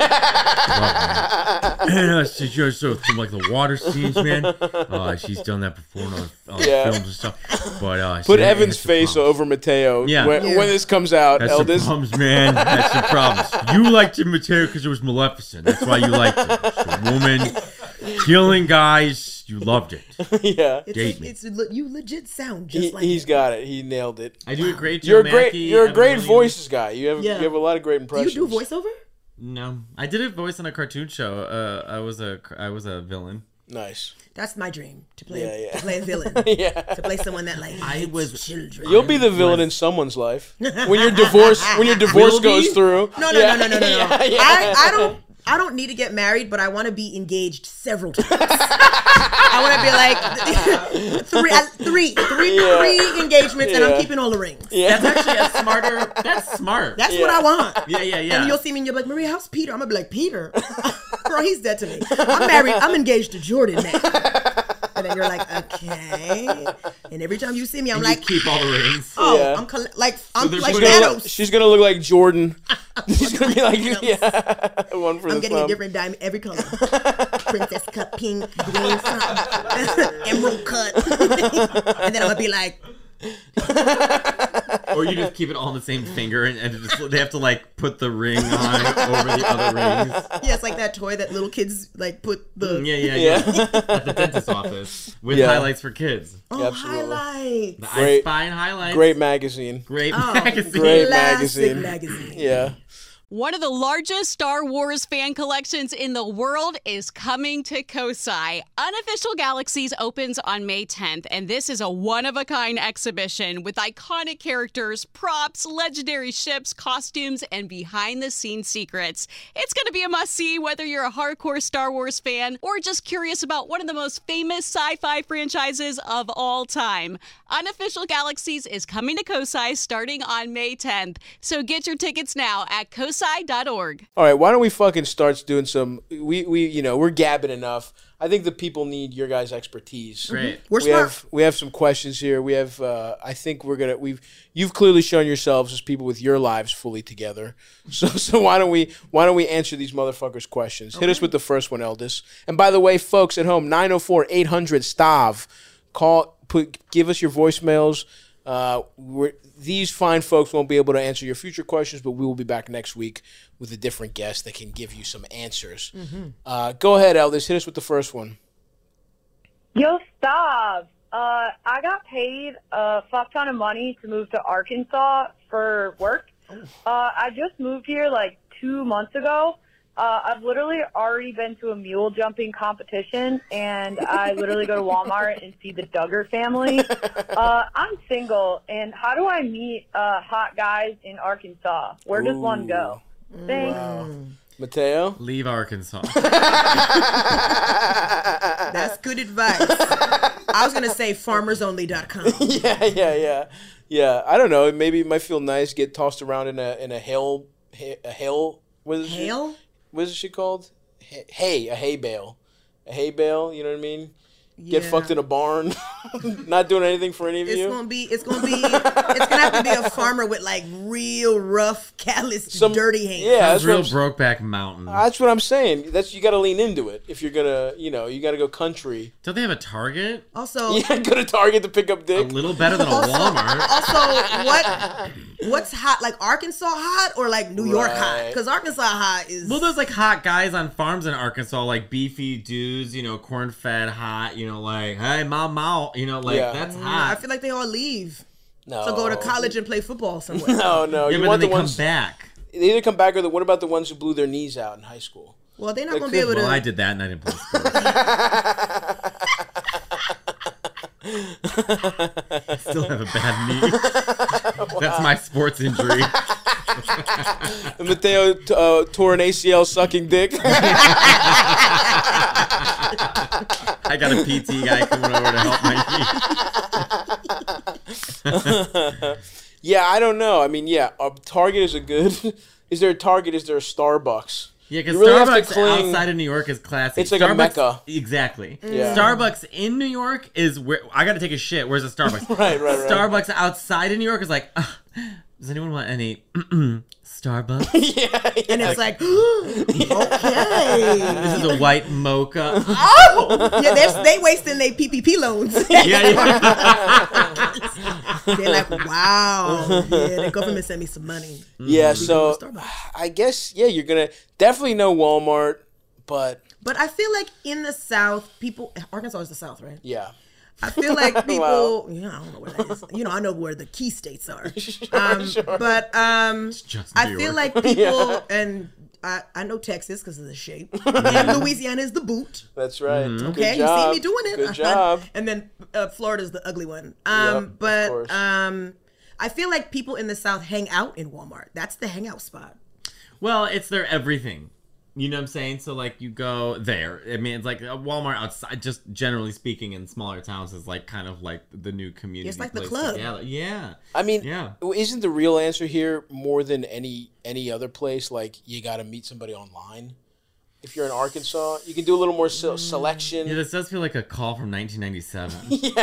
And she shows some like the water scenes, man. She's done that before in other films and stuff. But Put Evan's face over Mateo Yeah. when this comes out, That's the Eldest. problems, man. That's the problems. You liked it, Mateo, because it was Maleficent. That's why you liked it. It's a woman killing guys. You loved it. Yeah. Date me. You legit sound just like He's him. got it. He nailed it. I do a great You're Joe a great. Mackey, You're a Evan great Williams. voices guy. You have Yeah. a lot of great Do impressions. you do voiceover? No, I did a voice on a cartoon show. I was a villain. Nice. That's my dream, to play Yeah. to play a villain. Yeah. To play someone that like I hates was- children. You'll be the villain in someone's life when your divorce Will goes be? through. No. Yeah. Yeah. I don't need to get married, but I want to be engaged several times. I want to be like three engagements, and I'm keeping all the rings. Yeah. That's actually a smarter. That's smart. That's what I want. yeah. And you'll see me and you're like, Maria, how's Peter? I'm gonna be like, Peter? Girl, he's dead to me. I'm married. I'm engaged to Jordan now. And then you're like, okay. And every time you see me, I'm And like, you keep all the rings. oh, Yeah. I'm they're like putting Thanos. She's gonna look like Jordan. She's gonna be like, one for I'm the getting thumb. a different diamond every color. Princess cut, pink, green, something. Emerald cut. And then I'm gonna be like, Or you just keep it all on the same finger, and just, they have to like put the ring on over the other rings. yeah, it's like that toy that little kids like put the Yeah. At the dentist's office with Yeah. highlights for kids. Absolutely. highlights. The Great- I Spy and highlights. Great magazine. Great Oh, magazine. Great classic magazine. Yeah. One of the largest Star Wars fan collections in the world is coming to Kosai. Unofficial Galaxies opens on May 10th, and this is a one-of-a-kind exhibition with iconic characters, props, legendary ships, costumes, and behind-the-scenes secrets. It's going to be a must-see whether you're a hardcore Star Wars fan or just curious about one of the most famous sci-fi franchises of all time. Unofficial Galaxies is coming to Kosai starting on May 10th, so get your tickets now at kosai.org. All right, why don't we fucking start doing some? We're gabbing enough. I think the people need your guys' expertise. Great. We're smart. We have some questions here. We have. I think you've clearly shown yourselves as people with your lives fully together. So why don't we answer these motherfuckers' questions? Hit us with the first one, Eldest. And by the way, folks at home, 904-800-STAV. Give us your voicemails. These fine folks won't be able to answer your future questions, but we will be back next week with a different guest that can give you some answers. Go ahead, Eldest. Hit us with the first one. Yo, stop. I got paid a fuck ton of money to move to Arkansas for work. I just moved here like 2 months ago. I've literally already been to a mule jumping competition, and I literally go to Walmart and see the Duggar family. I'm single, and how do I meet hot guys in Arkansas? Where does one go? Thanks. Wow. Mateo? Leave Arkansas. That's good advice. I was gonna say farmersonly.com. Yeah. I don't know. Maybe it might feel nice. Get tossed around in a hail. What is Hail? What is she called? Hay. A hay bale. A hay bale. You know what I mean? Get fucked in a barn. Not doing anything for any of you. It's gonna have to be a farmer with like real rough, calloused, dirty hands. Yeah, that's real Brokeback Mountain. That's what I'm saying. You got to lean into it if you're gonna, you got to go country. Don't they have a Target? Also, yeah, go to Target to pick up dick. A little better than a Walmart. Also, what's hot? Like Arkansas hot or like New York hot? Because Arkansas hot is. Well, there's like hot guys on farms in Arkansas, like beefy dudes, corn-fed, hot. Like, hey, mom, that's hot. I feel like they all leave. No. So go to college and play football somewhere. No. Yeah, You but want then the they ones come back. They either come back or what about the ones who blew their knees out in high school? Well, they're not going to be able to. Well, I did that and I didn't play sports. I still have a bad knee. That's my sports injury. Mateo tore an ACL sucking dick. I got a PT guy coming over to help my knee. Yeah, I don't know. I mean, Target is a good. Is there a Target? Is there a Starbucks? Yeah, because really Starbucks outside of New York is classic. It's like Starbucks, a mecca. Exactly. Yeah. Starbucks in New York is where I got to take a shit. Where's the Starbucks? Right. Starbucks outside of New York is like, does anyone want any Starbucks? Yeah. And it's like, okay. This is a white mocha. Oh! Yeah, they wasting their PPP loans. Yeah. They're like, wow. Yeah, the government sent me some money. Yeah, so I guess, you're going to definitely know Walmart, but I feel like in the South, Arkansas is the South, right? yeah. I feel like people, Wow. I don't know where that is. I know where the key states are. Sure. But I New feel York. like people, and I know Texas because of the shape, and Louisiana is the boot. That's right. Mm-hmm. Okay, Good job. you see me doing it. Good job. And then Florida's the ugly one. Of But course. I feel like people in the South hang out in Walmart. That's the hangout spot. Well, it's their everything. You know what I'm saying? So, like, you go there. I mean, it's like a Walmart outside, just generally speaking, in smaller towns is, like, kind of like the new community. It's like the place club. to gather. Yeah. I mean, Yeah. isn't the real answer here more than any other place? Like, you got to meet somebody online. If you're in Arkansas, you can do a little more selection. Yeah, this does feel like a call from 1997.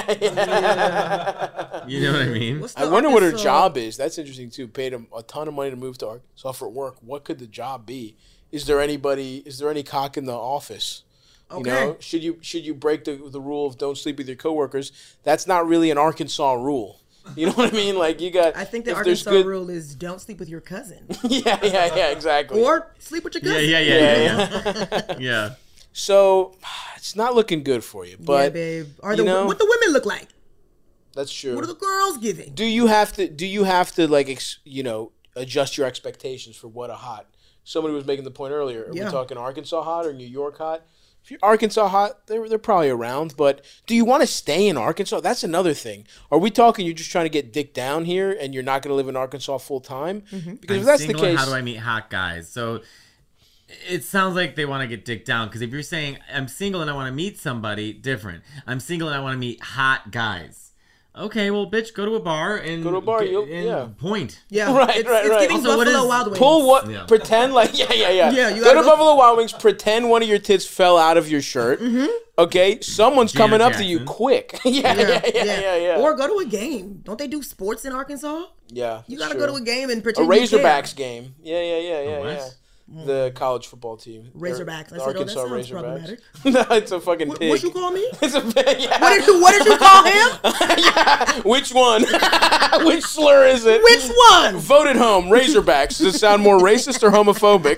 Yeah. You know what I mean? I wonder what her job is. That's interesting, too. Paid a ton of money to move to Arkansas for work. What could the job be? Is there any cock in the office? Okay. Should you break the rule of don't sleep with your coworkers? That's not really an Arkansas rule. You know what I mean? Like, you got. I think the Arkansas rule is don't sleep with your cousin. Yeah, exactly. Or sleep with your cousin. Yeah. So it's not looking good for you, but yeah, babe. What the women look like? That's true. What are the girls giving? Do you have to like adjust your expectations for what a hot? Somebody was making the point earlier. Are we talking Arkansas hot or New York hot? If you're Arkansas hot, they're probably around. But do you want to stay in Arkansas? That's another thing. Are we talking you're just trying to get dick down here and you're not going to live in Arkansas full time? Mm-hmm. Because if I'm that's single, the case, how do I meet hot guys? So it sounds like they want to get dick down. Because if you're saying I'm single and I want to meet somebody, different. I'm single and I want to meet hot guys. Okay, well, bitch, go to a bar and point. Yeah, right. It's giving Also, Buffalo Wild Wings. Pull what? Yeah. Pretend like yeah. Yeah, you Go to gotta Buffalo Wild Wings. Pretend one of your tits fell out of your shirt. Mm-hmm. Okay, someone's Janet coming up Jackson. to you quick. Yeah. Or go to a game. Don't they do sports in Arkansas? Yeah, You that's gotta true. go to a game and A pretend you care. Razorbacks game. Yeah. what? The college football team. Razorbacks. The I said, Arkansas that sounds Razorbacks. problematic. No, it's a fucking pig. What you call me? It's a pig. Yeah. What did you call him? Yeah. Which one? Which slur is it? Which one? Vote at home. Razorbacks. Does it sound more racist or homophobic?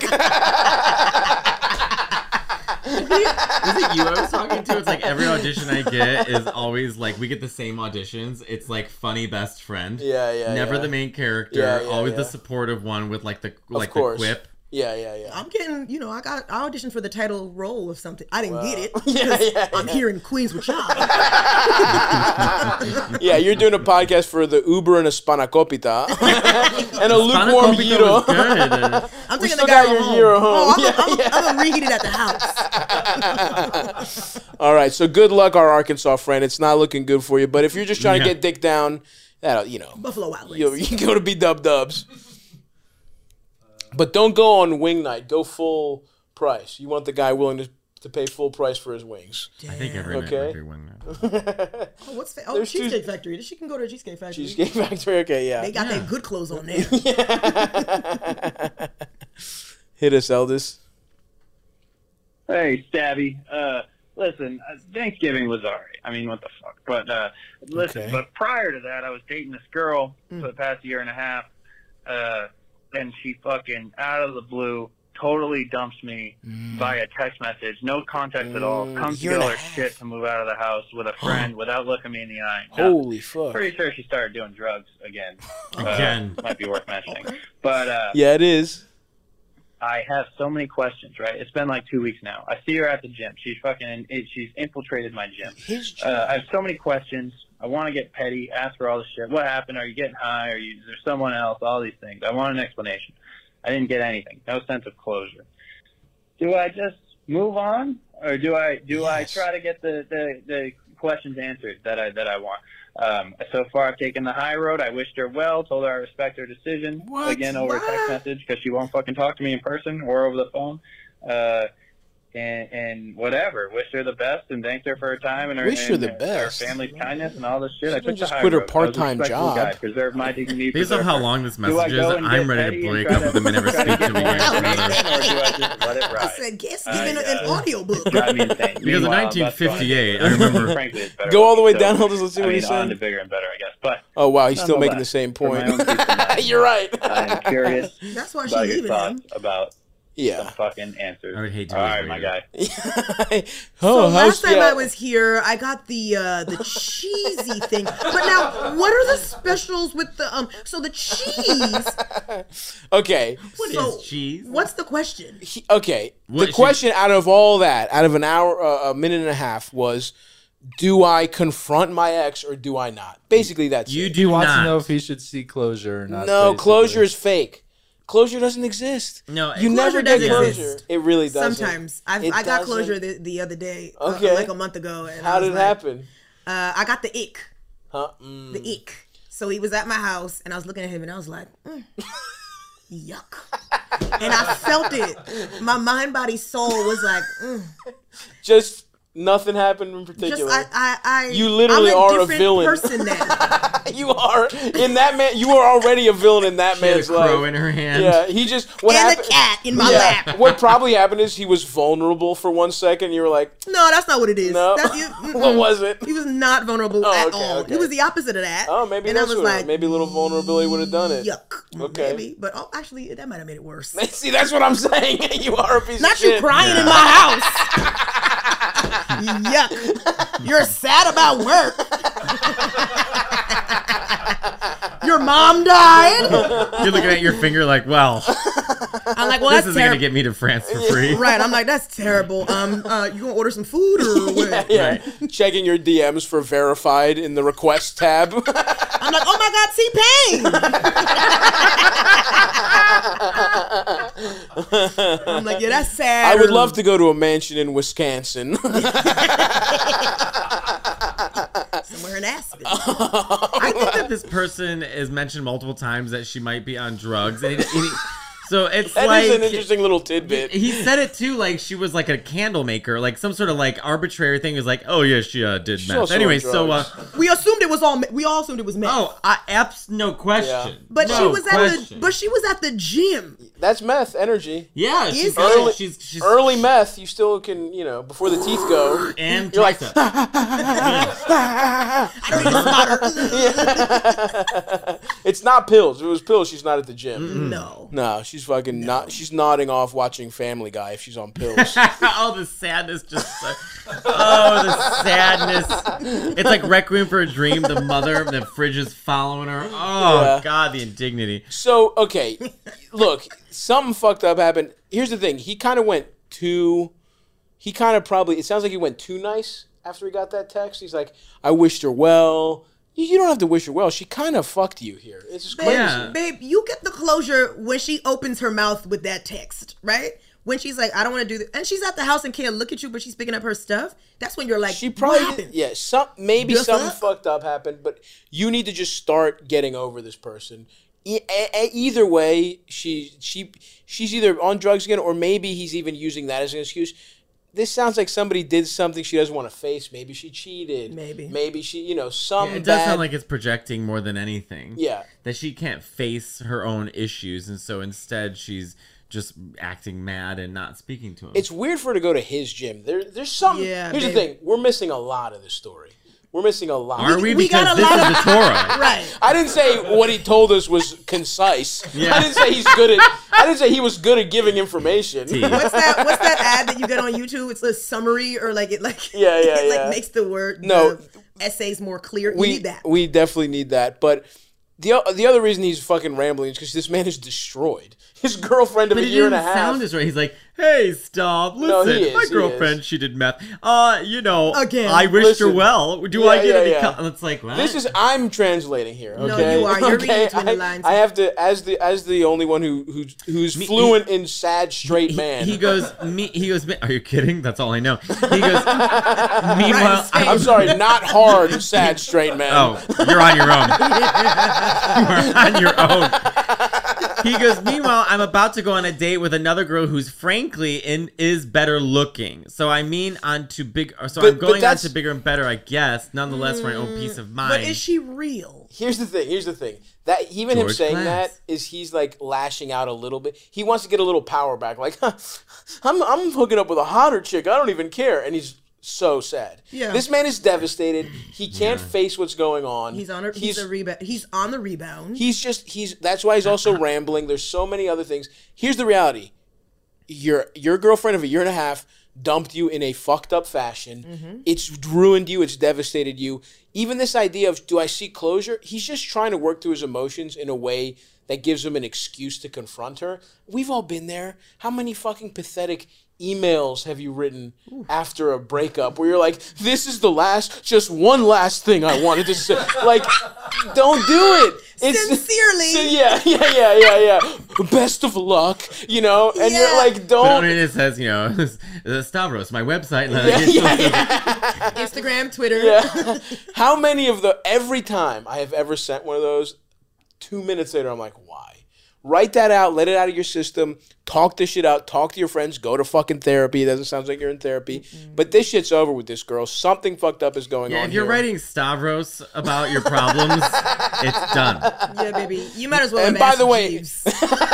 Is it you I was talking to? It's like every audition I get is always like we get the same auditions. It's like funny best friend. Yeah. Never the main character. Yeah, always yeah. the supportive one with like the course. quip. Yeah. I'm getting, I auditioned for the title role of something. I didn't get it. Yeah. I'm here in Queens with y'all. Yeah, you're doing a podcast for the Uber and a Spanakopita and a lukewarm gyro. I'm We taking still the guy got your home. gyro home. I'm gonna reheat it at the house. All right, so good luck, our Arkansas friend. It's not looking good for you, but if you're just trying to get dick down, that'll, Buffalo Wild Wings. you can go to B-Dub-Dubs. But don't go on wing night. Go full price. You want the guy willing to pay full price for his wings. I think every night might be wing night. There's Cheesecake Factory. She can go to Cheesecake Factory. Cheesecake Factory, okay, yeah. They got their good clothes on there. Hit us, Eldest. Hey, Stabby. Listen, Thanksgiving was alright. I mean, what the fuck? But listen, but prior to that, I was dating this girl for the past year and a half. And she fucking, out of the blue, totally dumps me via text message. No context at all. Comes to get all her shit to move out of the house with a friend without looking me in the eye. Holy fuck. Pretty sure she started doing drugs again. Might be worth mentioning. Okay. But yeah, it is. I have so many questions, right? It's been like 2 weeks now. I see her at the gym. She's she's infiltrated my gym. I have so many questions. I want to get petty, ask her all this shit. What happened? Are you getting high? Is there someone else? All these things. I want an explanation. I didn't get anything. No sense of closure. Do I just move on, or do I try to get the questions answered that I want? So far, I've taken the high road. I wished her well, told her I respect her decision. Again, over a text message because she won't fucking talk to me in person or over the phone. And whatever, wished her the best and thanked her for her time and her family's kindness and all this shit. I took just the high quit her road. part-time job. Guy, preserve my dignity. Based on how long this message is, I'm ready to break up with them and never speak to them again. Or do I just let it ride? I said, guess even an audio book. Drive me insane. Because in 1958, I remember. Frankly, it's better. Go all the way down. Let's see what he on said. to bigger and better, I guess. But oh wow, he's still making the same point. You're right. I'm curious. That's why she about your leaving thoughts him. about some fucking answers. I would hate to. All right, my guy. So last time I was here, I got the cheesy thing. But now, what are the specials with the So the cheese. Okay. What is cheese? What's the question? The question out of all that, out of an hour, a minute and a half, was, do I confront my ex or do I not? Basically, that's it. You want to know if he should seek closure or not. No, closure is fake. Closure doesn't exist. No, you never get closure. Exist. It really doesn't. Sometimes I got closure the other day, like a month ago. And how did it happen? I got the ick. Huh? The ick. So he was at my house, and I was looking at him, and I was like, yuck. And I felt it. My mind, body, soul was like, Just nothing happened in particular. Just you literally are a villain. Person now. You are in that man. You are already a villain in that man's life. Crow in her hand. Yeah, he just a cat in my lap. What probably happened is he was vulnerable for 1 second. You were like, no, that's not what it is. No, what was it? He was not vulnerable at all. Okay. He was the opposite of that. Oh, maybe and that's I was what like, maybe a little vulnerability would have done it. Yuck. Okay. Maybe, but actually, that might have made it worse. See, that's what I'm saying. You are a piece not of shit. Not you crying in my house. Yuck. You're sad about work. Your mom died. You're looking at your finger like, well, I'm like, well, this that's isn't gonna get me to France for free. Right. I'm like, that's terrible. You gonna order some food or what? Yeah. Right. Checking your DMs for verified in the request tab. I'm like, oh my God, T-Pain. I'm like, yeah, that's sad. I would love to go to a mansion in Wisconsin. Somewhere in Aspen. I think that this person is mentioned multiple times that she might be on drugs. So it's that like... That is an interesting little tidbit. He said it too, like she was like a candle maker, like some sort of like arbitrary thing. Is like, oh yeah, she did meth. Anyway, so we assumed it was all. We all assumed it was meth. Oh, no question. Yeah. But she was at the gym. That's meth energy. Yeah, she's early meth. You still can, before the teeth go, and you're like, I don't even spot her. It's not pills. If it was pills, she's not at the gym. No, she's fucking not. She's nodding off watching Family Guy if she's on pills. Oh, the sadness the sadness. It's like Requiem for a Dream. The mother, the fridge is following her. Oh, Yeah. God, the indignity. So, okay, look, something fucked up happened. Here's the thing. He kind of went too, it sounds like he went too nice after he got that text. He's like, I wished her well. You don't have to wish her well. She kind of fucked you here. It's just crazy. Babe, you get the closure when she opens her mouth with that text, right? When she's like, I don't want to do this. And she's at the house and can't look at you, but she's picking up her stuff. That's when you're like, She probably what happened? yeah. Maybe Just something up? fucked up happened, but you need to just start getting over this person. Either way, she's either on drugs again, or maybe he's even using that as an excuse. This sounds like somebody did something she doesn't want to face. Maybe she cheated. Maybe she, something It does bad. sound like it's projecting more than anything. Yeah. That she can't face her own issues, and so instead she's just acting mad and not speaking to him. It's weird for her to go to his gym. There's something. Yeah, Here's babe. the thing. We're missing a lot of this story. We're missing a lot. Are we? We Because got a this lot is of- the Torah. Right. I didn't say what he told us was concise. Yeah. I didn't say I didn't say he was good at giving information. What's that ad that you get on YouTube? It's a summary or like it Yeah, it makes the essays more clear. You need that. We definitely need that. But the other reason he's fucking rambling is because this man is destroyed. His girlfriend of But a it year didn't and a half. sound as right. He's like, hey, stop. Listen, No, he is, my he girlfriend, is. she did meth. Again. I wished her Listen. well. Do Yeah, I get any... yeah. It's like, what? I'm translating here. No, Okay? you are. You're Okay? reading between the lines. I have to, as the only one who's fluent in sad straight man. He goes, are you kidding? That's all I know. He goes, meanwhile... I'm sorry, not hard sad straight man. Oh, you're on your own. You are on your own. He goes, meanwhile, I'm about to go on a date with another girl who's frankly is better looking. So I mean I'm going on to bigger and better, I guess, nonetheless for my own peace of mind. But is she real? Here's the thing. That even him George saying Glass. that is he's like lashing out a little bit. He wants to get a little power back. Like, I'm hooking up with a hotter chick. I don't even care. And he's so sad. Yeah. This man is devastated. He can't face what's going on. He's on the rebound. That's why he's also rambling. There's so many other things. Here's the reality. Your girlfriend of a year and a half dumped you in a fucked up fashion. Mm-hmm. It's ruined you. It's devastated you. Even this idea of, do I seek closure? He's just trying to work through his emotions in a way that gives him an excuse to confront her. We've all been there. How many fucking pathetic emails have you written after a breakup where you're like, this is just one last thing I wanted to say. Like, don't do it. Sincerely. Yeah. Best of luck, and you're like, But don't. it says, Stavros, my website. Instagram, Twitter. Yeah. How many of every time I have ever sent one of those, 2 minutes later, I'm like, why? Write that out. Let it out of your system. Talk this shit out. Talk to your friends. Go to fucking therapy. It doesn't sound like you're in therapy. But this shit's over with this girl. Something fucked up is going on If you're here. writing Stavros about your problems, it's done. Yeah, baby. You might as well. And have by the asked way- Jeeves.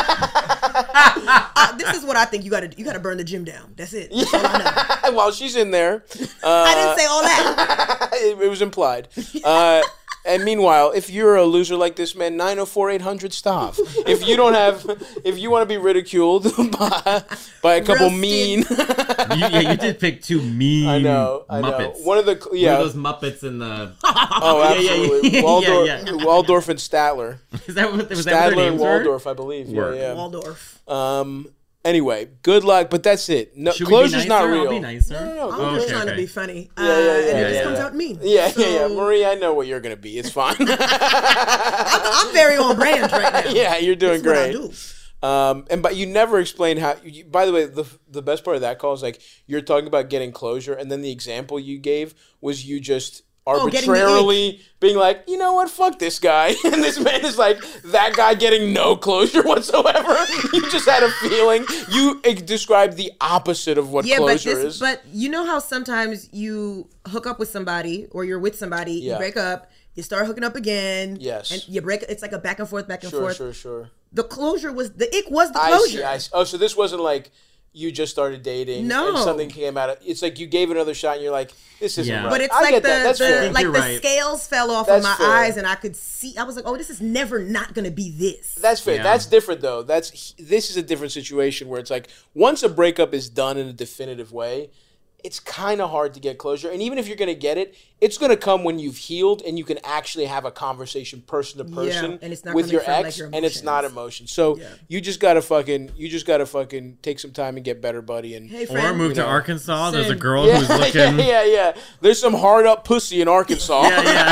This is what I think. You gotta burn the gym down. That's it. That's all I know. While she's in there. I didn't say all that. It was implied. And meanwhile, if you're a loser like this man, 904-800-STOP. If you want to be ridiculed by a couple Roasted. mean. You did pick two mean I know. Muppets. One of the One of those Muppets in the... Oh, absolutely. Yeah. Waldorf, Yeah. Waldorf and Statler. Was that what their Stadler names and were? Waldorf, I believe. Word. Yeah. Waldorf. Anyway, good luck, but that's it. No, Should we be closure's not nicer? real. I'll be nicer. No, I'm just okay, trying to okay. be funny. Yeah. And it just Yeah. comes out mean. Yeah. So, Marie, I know what you're going to be. It's fine. I'm very on brand right now. Yeah, you're doing That's what I great. do. But you never explain how. By the way, the best part of that call is like you're talking about getting closure, and then the example you gave was you just getting the arbitrarily being like, you know what, fuck this guy, and this man is like that guy getting no closure whatsoever. You just had a feeling. You described the opposite of what closure is. But you know how sometimes you hook up with somebody or you're with somebody, you Yeah. break up, you start hooking up again. Yes. And you break. It's like a back and forth. Sure. The closure was the ick was the I closure. see. Oh, so this wasn't like you just started dating. No. And something came out. It's like you gave it another shot and you're like, this isn't Yeah. right. But it's I like get that. That's fair. like You're the right. scales fell off That's of my fair. eyes, and I could see. I was like, oh, this is never not gonna be this. That's fair. Yeah. That's different though. This is a different situation where it's like once a breakup is done in a definitive way, it's kind of hard to get closure. And even if you're going to get it, it's going to come when you've healed and you can actually have a conversation person to person and it's not with coming your from, like, ex, your and it's not emotions. emotion. So Yeah. you just gotta fucking take some time and get better, buddy. And Hey, Or friend. move to know. Arkansas. There's a Same. girl yeah, who's looking. yeah. There's some hard up pussy in Arkansas.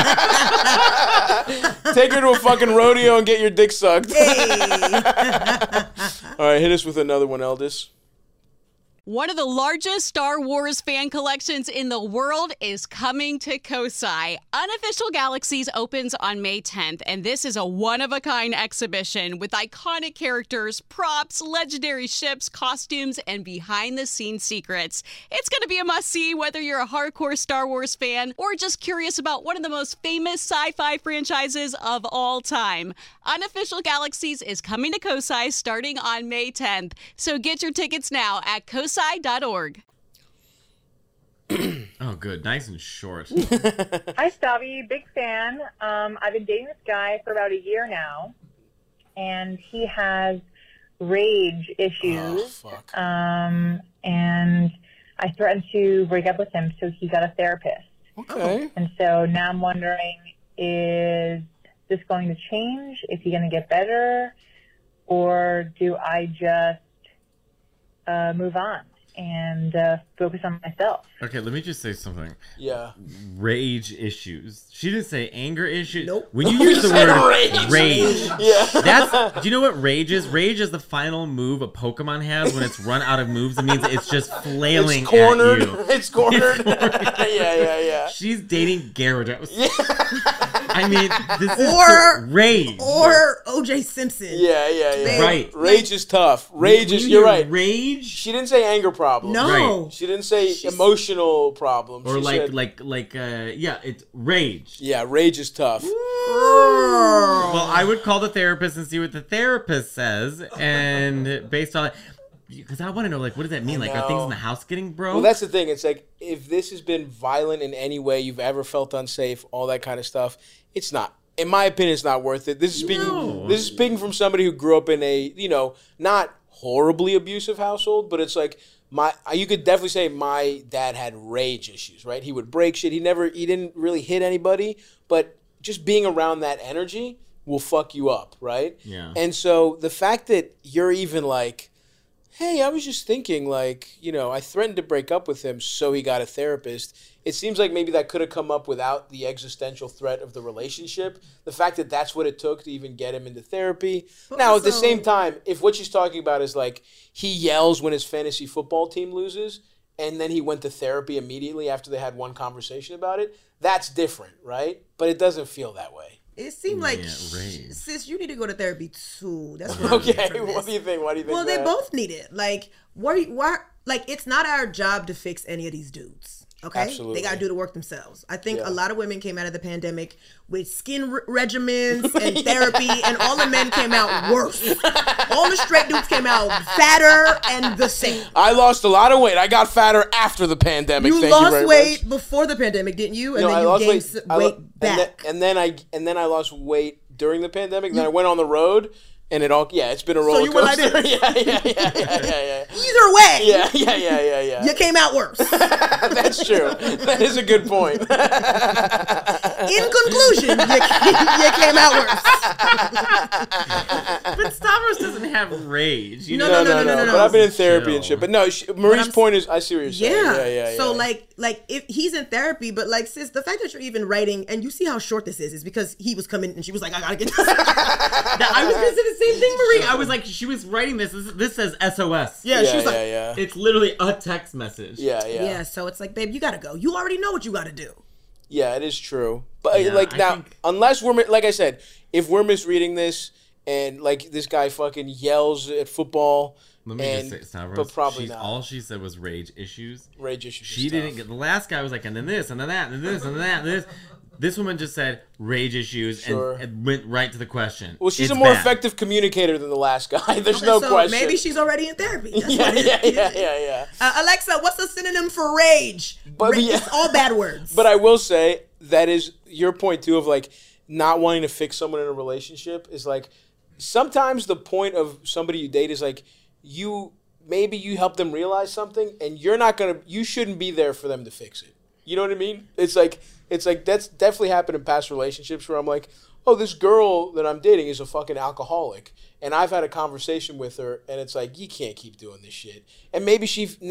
Yeah. Take her to a fucking rodeo and get your dick sucked. Hey. All right, hit us with another one, Eldis. One of the largest Star Wars fan collections in the world is coming to Kosai. Unofficial Galaxies opens on May 10th, and this is a one-of-a-kind exhibition with iconic characters, props, legendary ships, costumes, and behind-the-scenes secrets. It's going to be a must-see whether you're a hardcore Star Wars fan or just curious about one of the most famous sci-fi franchises of all time. Unofficial Galaxies is coming to Kosai starting on May 10th, so get your tickets now at kosai.org. Oh, good. Nice and short. Hi, Stavi. Big fan. I've been dating this guy for about a year now, and he has rage issues. Oh, fuck. And I threatened to break up with him, so he got a therapist. Okay. And so now I'm wondering, is this going to change? Is he going to get better? Or do I just move on and focus on myself? Okay, let me just say something. Yeah. Rage issues. She didn't say anger issues. Nope. When you use the said word rage. rage, Yeah. that's. Do you know what rage is? Rage is the final move a Pokemon has when it's run out of moves. It means it's just flailing It's cornered. at you. It's cornered. yeah. She's dating Gyarados. I mean, this is Or- rage. Or O.J. Simpson. Yeah. Right. Rage is tough. Rage When is. you You're hear right. Rage, She didn't say anger problems. No. Right. She didn't say emotional problems. or She said, it's rage. yeah, rage is tough. Well, I would call the therapist and see what the therapist says, and based on, because I want to know, like, what does that mean? Like, are things in the house getting broke? Well, that's the thing. It's like if this has been violent in any way you've ever felt unsafe, all that kind of stuff, it's not. In my opinion, it's not worth it. This is speaking. No. This is speaking from somebody who grew up in a not horribly abusive household, but it's like you could definitely say my dad had rage issues. Right? He would break shit. He didn't really hit anybody, but just being around that energy will fuck you up. Right? Yeah. And so the fact that you're even like, hey, I was just thinking, like, I threatened to break up with him, so he got a therapist. It seems like maybe that could have come up without the existential threat of the relationship. The fact that that's what it took to even get him into therapy. Now, at the also- same time, if what she's talking about is like he yells when his fantasy football team loses, and then he went to therapy immediately after they had one conversation about it, that's different, right? But it doesn't feel that way. It seemed like, rage. sis, you need to go to therapy too. That's what Okay, what do you think? What do you think? Well, they Brad? both need it. Like, why? Like, it's not our job to fix any of these dudes. Okay, Absolutely. they got to do the work themselves. I think Yeah. a lot of women came out of the pandemic with skin regimens and therapy, and all the men came out worse. All the straight dudes came out fatter and the same. I lost a lot of weight. I got fatter after the pandemic. You Thank lost you very weight much. before the pandemic, didn't you? And No, then I you lost gained weight. weight back. And then I lost weight during the pandemic. Then I went on the road, and it's been a roller you were like coaster. this? yeah. Either way, Yeah. you came out worse. That's true. That is a good point. In conclusion, you came out worse. But Stavros doesn't have rage. You No. know? But I've been in therapy and Chill. shit. But no, Marie's point is, I see what you're saying. Yeah. Yeah. So like if he's in therapy, but like sis, the fact that you're even writing, and you see how short this is because he was coming and she was like, I gotta get this. I was gonna say the same thing, Marie. I was like, she was writing this. This says SOS. Yeah, she was like, yeah. It's literally a text message. Yeah. So it's like, babe, you gotta go. You already know what you gotta do. Yeah, it is true. But Yeah, like I now, think- unless we're like I said, if we're misreading this and like this guy fucking yells at football, Let me and, just say, Stavros, but probably not. all she said was rage issues. Rage issues. She is didn't tough. get the last guy was like, and then this, and then that, and then this, and then that, and this. This woman just said rage issues and went right to the question. Well, she's a more effective communicator than the last guy. There's no question. Maybe she's already in therapy. That's Yeah. Alexa, what's the synonym for rage? It's all bad words. But I will say that is your point too of like not wanting to fix someone in a relationship is like sometimes the point of somebody you date is like maybe you help them realize something and you shouldn't be there for them to fix it. You know what I mean? It's like that's definitely happened in past relationships where I'm like, oh, this girl that I'm dating is a fucking alcoholic. And I've had a conversation with her and it's like, you can't keep doing this shit. And maybe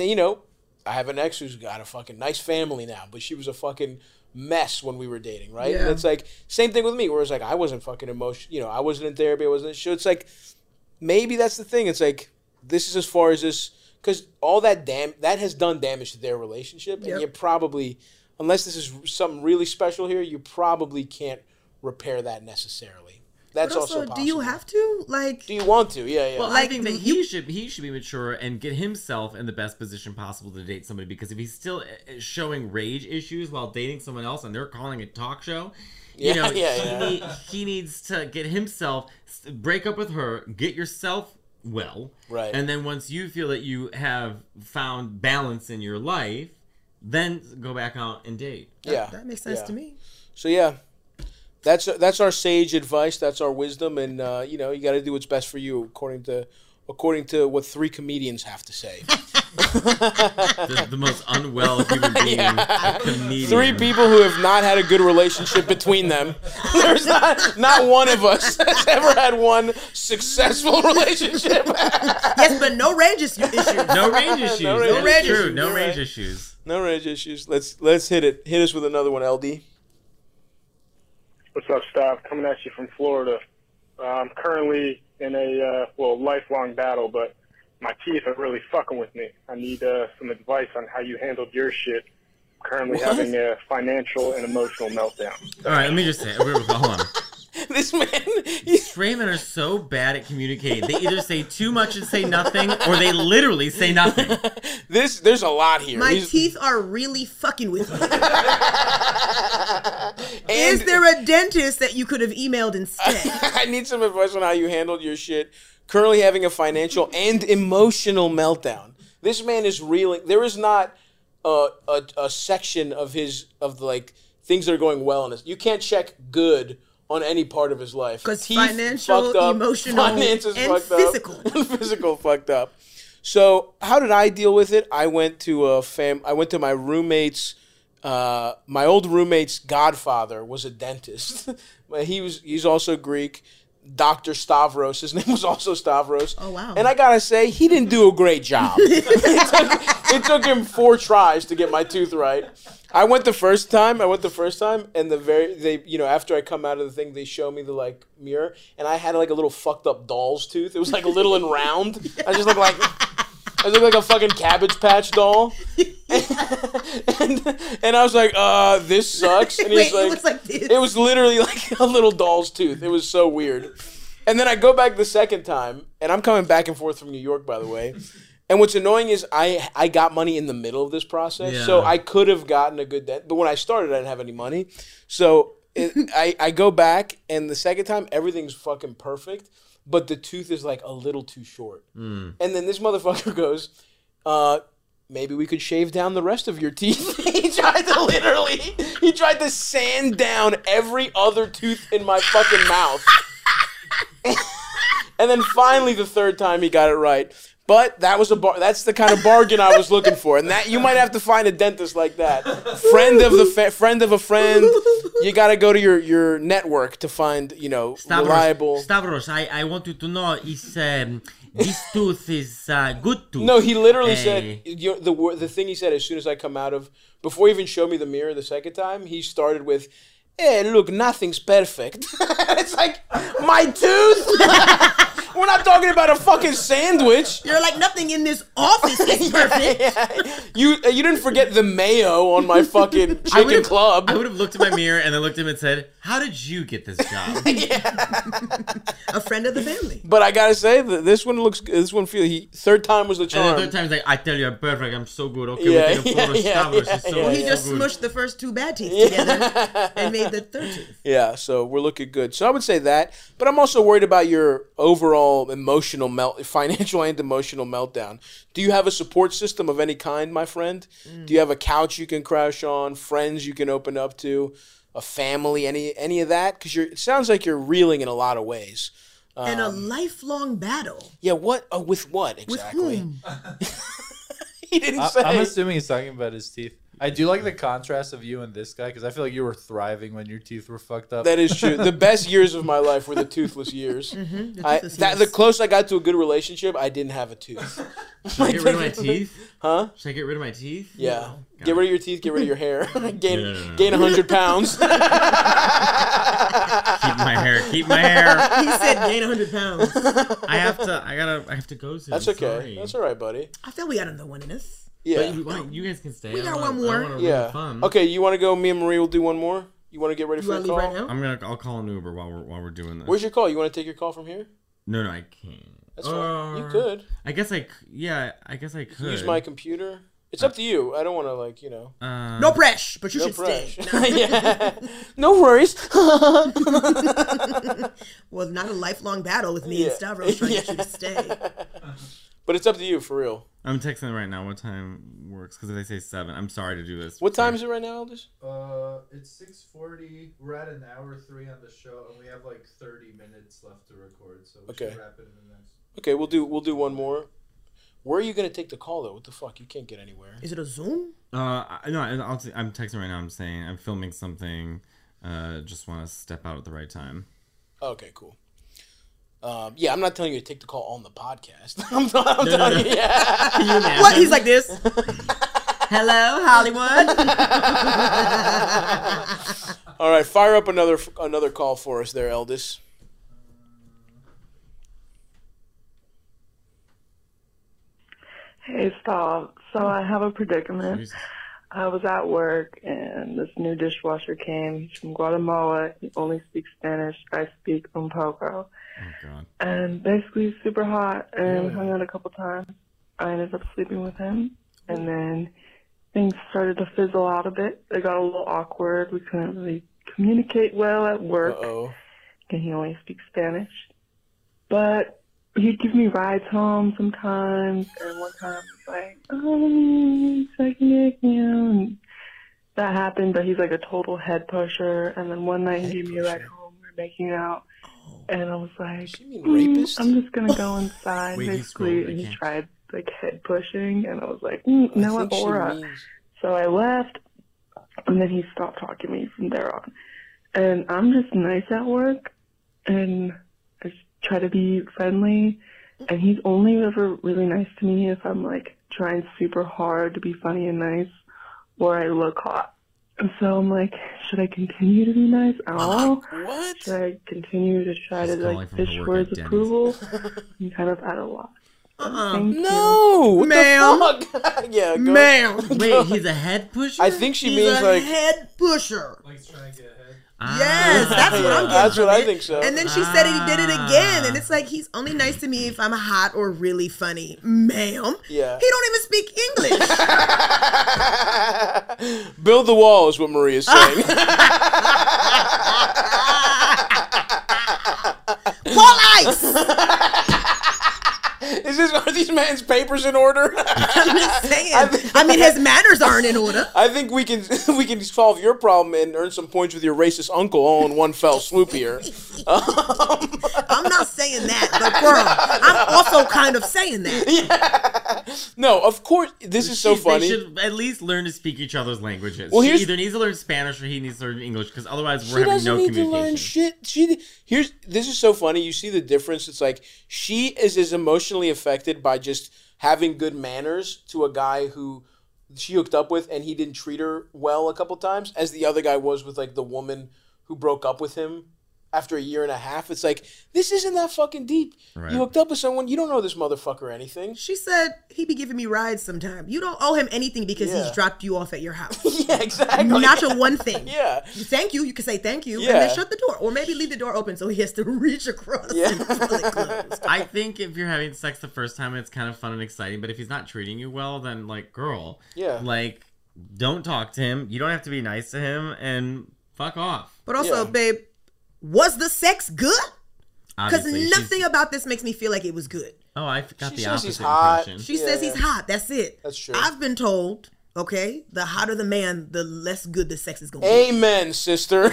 I have an ex who's got a fucking nice family now, but she was a fucking mess when we were dating, right? Yeah. And it's like, same thing with me, where it's like, I wasn't fucking emotional, I wasn't in therapy, I wasn't sure. It's like, maybe that's the thing. It's like, this is as far as this, because all that has done damage to their relationship, and you probably, unless this is something really special here, you probably can't repair that necessarily. That's also possible. Do you have to? Like, do you want to? Yeah. Well, I think that he should be mature and get himself in the best position possible to date somebody, because if he's still showing rage issues while dating someone else and they're calling it talk show, he needs to get himself, break up with her, get yourself well, right, and then once you feel that you have found balance in your life, then go back out and date. That makes sense to me. So that's our sage advice. That's our wisdom, and you got to do what's best for you according to what 3 comedians have to say. the most unwell human being. Comedian. 3 people who have not had a good relationship between them. There's not one of us has ever had one successful relationship. Yes, but no rage issues. No rage issues. No rage issues. No rage issues. No rage issues. Let's hit it. Hit us with another one, LD. What's up, Stav? Coming at you from Florida. I'm currently in a lifelong battle, but my teeth are really fucking with me. I need some advice on how you handled your shit. I'm currently having a financial and emotional meltdown. All right, let me just say, hold on. This man, straight men are so bad at communicating. They either say too much and say nothing, or they literally say nothing. There's a lot here. My teeth are really fucking with me. Is there a dentist that you could have emailed instead? I need some advice on how you handled your shit. Currently having a financial and emotional meltdown. This man is reeling. There is not a section of things that are going well in this. You can't check good on any part of his life. Because financial, emotional, and physical. And physical fucked up. So how did I deal with it? I went to my roommate's. My old roommate's godfather was a dentist. He's also Greek. Dr. Stavros. His name was also Stavros. Oh, wow. And I gotta say, he didn't do a great job. It took him 4 tries to get my tooth right. I went the first time, and after I come out of the thing, they show me the mirror, and I had a little fucked up doll's tooth. It was a little and round. I just looked like a fucking Cabbage Patch doll. And I was like, this sucks. And he was like, it looks like this. It was literally like a little doll's tooth. It was so weird. And then I go back the second time, and I'm coming back and forth from New York, by the way. And what's annoying is I got money in the middle of this process, so I could have gotten a good dent. But when I started, I didn't have any money. So I go back, and the second time, everything's fucking perfect. But the tooth is a little too short. And then this motherfucker goes, maybe we could shave down the rest of your teeth. He tried to sand down every other tooth in my fucking mouth. And then finally the third time he got it right. But that's the kind of bargain I was looking for. And that you might have to find a dentist like that. Friend of a friend. You got to go to your network to find, reliable. Stavros, I want you to know this tooth is good tooth. No, he literally said, the thing he said as soon as I come out of, before he even showed me the mirror the second time, he started with, hey, look, nothing's perfect. It's like, my tooth? We're not talking about a fucking sandwich. You're like, nothing in this office is perfect. You didn't forget the mayo on my fucking chicken club. I would have looked at my mirror and then looked at him and said, "How did you get this job?" A friend of the family. But I gotta say that this one looks. This one third time was the charm. And the third time he's like, "I tell you, I'm perfect. I'm so good. Okay, we take a photo. Well, he just smushed the first two bad teeth together and made the third tooth. Yeah, so we're looking good. So I would say that, but I'm also worried about your overall financial and emotional meltdown. Do you have a support system of any kind, my friend? Do you have a couch you can crash on, friends you can open up to, a family, any of that? Because it sounds like you're reeling in a lot of ways. And a lifelong battle. Yeah, what? With what exactly? With whom? He didn't say. I'm assuming he's talking about his teeth. I do like the contrast of you and this guy because I feel like you were thriving when your teeth were fucked up. That is true. The best years of my life were the toothless years. The closer I got to a good relationship, I didn't have a tooth. Should I get rid of my teeth? Huh? Should I get rid of my teeth? Yeah. No. Get rid of your teeth, get rid of your hair. Gain 100 pounds. Keep my hair. Keep my hair. He said gain 100 pounds. I have to go soon. That's okay. Sorry. That's all right, buddy. I feel we got another one in us. Yeah. But you guys can stay. We got one more. Yeah. Fun. Okay, you want to go? Me and Marie will do one more. You want to get ready for your call? Right now? I'll call an Uber while we're doing this. Where's your call? You want to take your call from here? No, I can't. That's fine. You could. I guess I could. Use my computer. It's up to you. I don't want to no pressure, but you should stay. Yeah. No worries. Well, not a lifelong battle with me and Stavros trying to get you to stay. But it's up to you, for real. I'm texting right now what time works, because if they say 7, I'm sorry to do this. What time is it right now, Aldous? It's 6:40. We're at an hour 3 on the show, and we have 30 minutes left to record, so we should wrap it in the next. Okay, we'll do one more. Where are you gonna take the call though? What the fuck? You can't get anywhere. Is it a Zoom? No, I'm texting right now. I'm saying I'm filming something. Just want to step out at the right time. Okay, cool. Yeah, I'm not telling you to take the call on the podcast. I'm telling you. Yeah. What? He's like this. Hello, Hollywood. All right, fire up another call for us there, Eldis. Hey, stop. So I have a predicament. Jesus. I was at work, and this new dishwasher came. He's from Guatemala. He only speaks Spanish. I speak un poco. Oh, God. And basically, he's super hot, and we hung out a couple times. I ended up sleeping with him, and then things started to fizzle out a bit. It got a little awkward. We couldn't really communicate well at work, and he only speaks Spanish. But he'd give me rides home sometimes, and one time he was like, so I can get you. And that happened, but he's like a total head pusher. And then one night he gave me a ride home. We were making out, and I was like, I'm just gonna go inside, basically. And he tried head pushing, and I was like, no, aura. So I left, and then he stopped talking to me from there on. And I'm just nice at work, and I try to be friendly, and he's only ever really nice to me if I'm trying super hard to be funny and nice, or I look hot. And so I'm like, should I continue to be nice at all? What? Should I continue to try to fish for his approval? I'm kind of at a loss. No, ma'am. Yeah, go. Ma'am. Wait, he's a head pusher? I think she He's means a head pusher. He's trying to get ahead. Yes, that's what I'm getting. That's what from I it. think so. And then she said he did it again, and it's like he's only nice to me if I'm hot or really funny, ma'am. Yeah. He don't even speak English. Build the wall is what Marie is saying. Wall ice. Are these man's papers in order? I'm just saying. I mean, his manners aren't in order. I think we can solve your problem and earn some points with your racist uncle all in one fell swoop here. I'm not saying that, but girl, I'm also kind of saying that. Yeah. No, of course. This is so funny. They should at least learn to speak each other's languages. Well, she either needs to learn Spanish or he needs to learn English, because otherwise we're having no communication. To learn shit. This is so funny. You see the difference. It's like she is as emotionally affected by just having good manners to a guy who she hooked up with and he didn't treat her well a couple times as the other guy was with the woman who broke up with him after a year and a half. It's like, this isn't that fucking deep. Right. You hooked up with someone, you don't know this motherfucker anything. She said he be giving me rides sometime. You don't owe him anything because he's dropped you off at your house. Yeah, exactly. Not your one thing. Yeah. Thank you. You can say thank you Yeah. and then shut the door. Or maybe leave the door open so he has to reach across and pull it closed. I think if you're having sex the first time, it's kind of fun and exciting. But if he's not treating you well, then, like, girl, like, don't talk to him. You don't have to be nice to him, and fuck off. But also, babe, was the sex good? Because Obviously, nothing about this makes me feel like it was good. Oh, I got the says opposite he's hot. impression. She says he's hot. That's it. That's true. I've been told, okay, the hotter the man, the less good the sex is going to be. Amen, sister. That's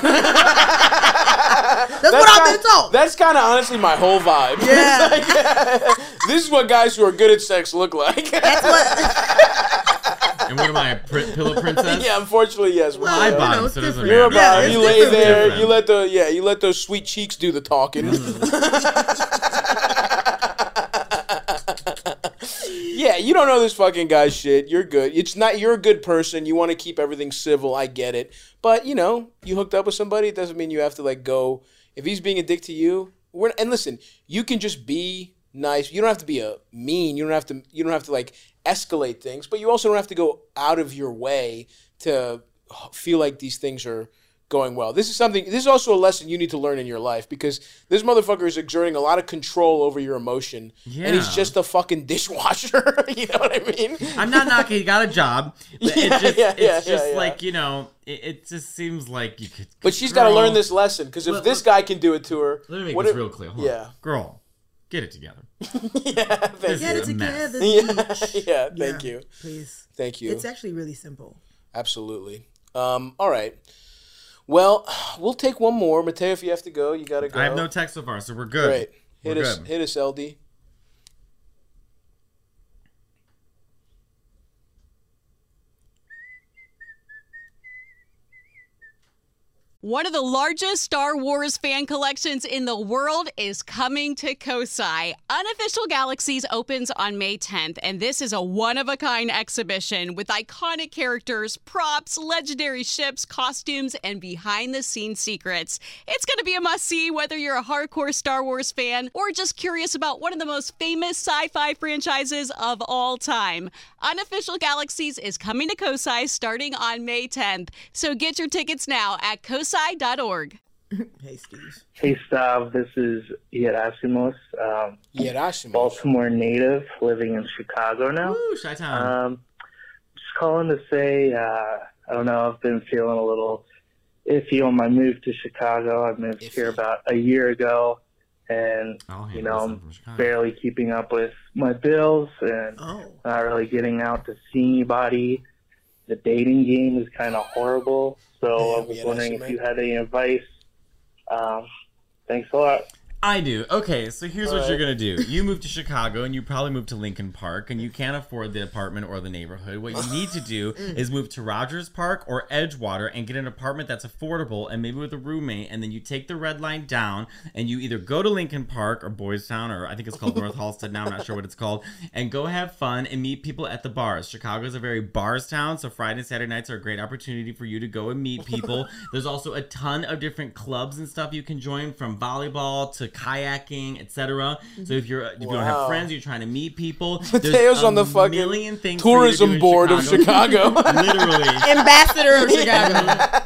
what I've been told. That's kind of honestly my whole vibe. Yeah. This is what guys who are good at sex look like. That's what... And what am I, a pillow princess? Yeah, unfortunately, yes. Well, My you know, bottom, it's so it doesn't You're a matter. bottom. Yeah, You it's lay there. different. You let those sweet cheeks do the talking. Yeah, you don't know this fucking guy's shit. You're good. It's not. You're a good person. You want to keep everything civil. I get it. But you hooked up with somebody. It doesn't mean you have to like go. If he's being a dick to you, and listen, you can just be nice. You don't have to be a mean. You don't have to like escalate things. But you also don't have to go out of your way to feel like these things are going well. This is also a lesson you need to learn in your life because this motherfucker is exerting a lot of control over your emotion. Yeah. And he's just a fucking dishwasher. You know what I mean? I'm not knocking. He got a job. But it's just like, it just seems like you could. But she's got to learn this lesson because if this guy can do it to her. Let me make this real clear. Hold on. Girl, get it together. Get it together. Yeah, thank you. Please. Thank you. It's actually really simple. Absolutely. All right. Well, we'll take one more. Mateo, if you have to go, you got to go. I have no text so far, so we're good. Great. Hit us, LD. One of the largest Star Wars fan collections in the world is coming to Kosai. Unofficial Galaxies opens on May 10th, and this is a one-of-a-kind exhibition with iconic characters, props, legendary ships, costumes, and behind-the-scenes secrets. It's going to be a must-see whether you're a hardcore Star Wars fan or just curious about one of the most famous sci-fi franchises of all time. Unofficial Galaxies is coming to Kosai starting on May 10th, so get your tickets now at kosai.org. Hey, Steve. Hey, Stav. This is Yerasimos, Yerasimos. Baltimore native, living in Chicago now. Woo, Chi-town. Just calling to say, I don't know, I've been feeling a little iffy on my move to Chicago. I moved here about a year ago, and, I'm barely keeping up with my bills and not really getting out to see anybody. The dating game is kind of horrible, so I was wondering if you had any advice. Thanks a lot. I do. Okay, so here's what you're going to do. You move to Chicago, and you probably move to Lincoln Park, and you can't afford the apartment or the neighborhood. What you need to do is move to Rogers Park or Edgewater and get an apartment that's affordable and maybe with a roommate, and then you take the red line down, and you either go to Lincoln Park or Boys Town, or I think it's called North Halstead now, I'm not sure what it's called, and go have fun and meet people at the bars. Chicago's a very bars town, so Friday and Saturday nights are a great opportunity for you to go and meet people. There's also a ton of different clubs and stuff you can join, from volleyball to kayaking, etc. So if you don't have friends, you're trying to meet people. Mateo's on the fucking million things tourism board of Chicago. Literally, ambassador of Chicago.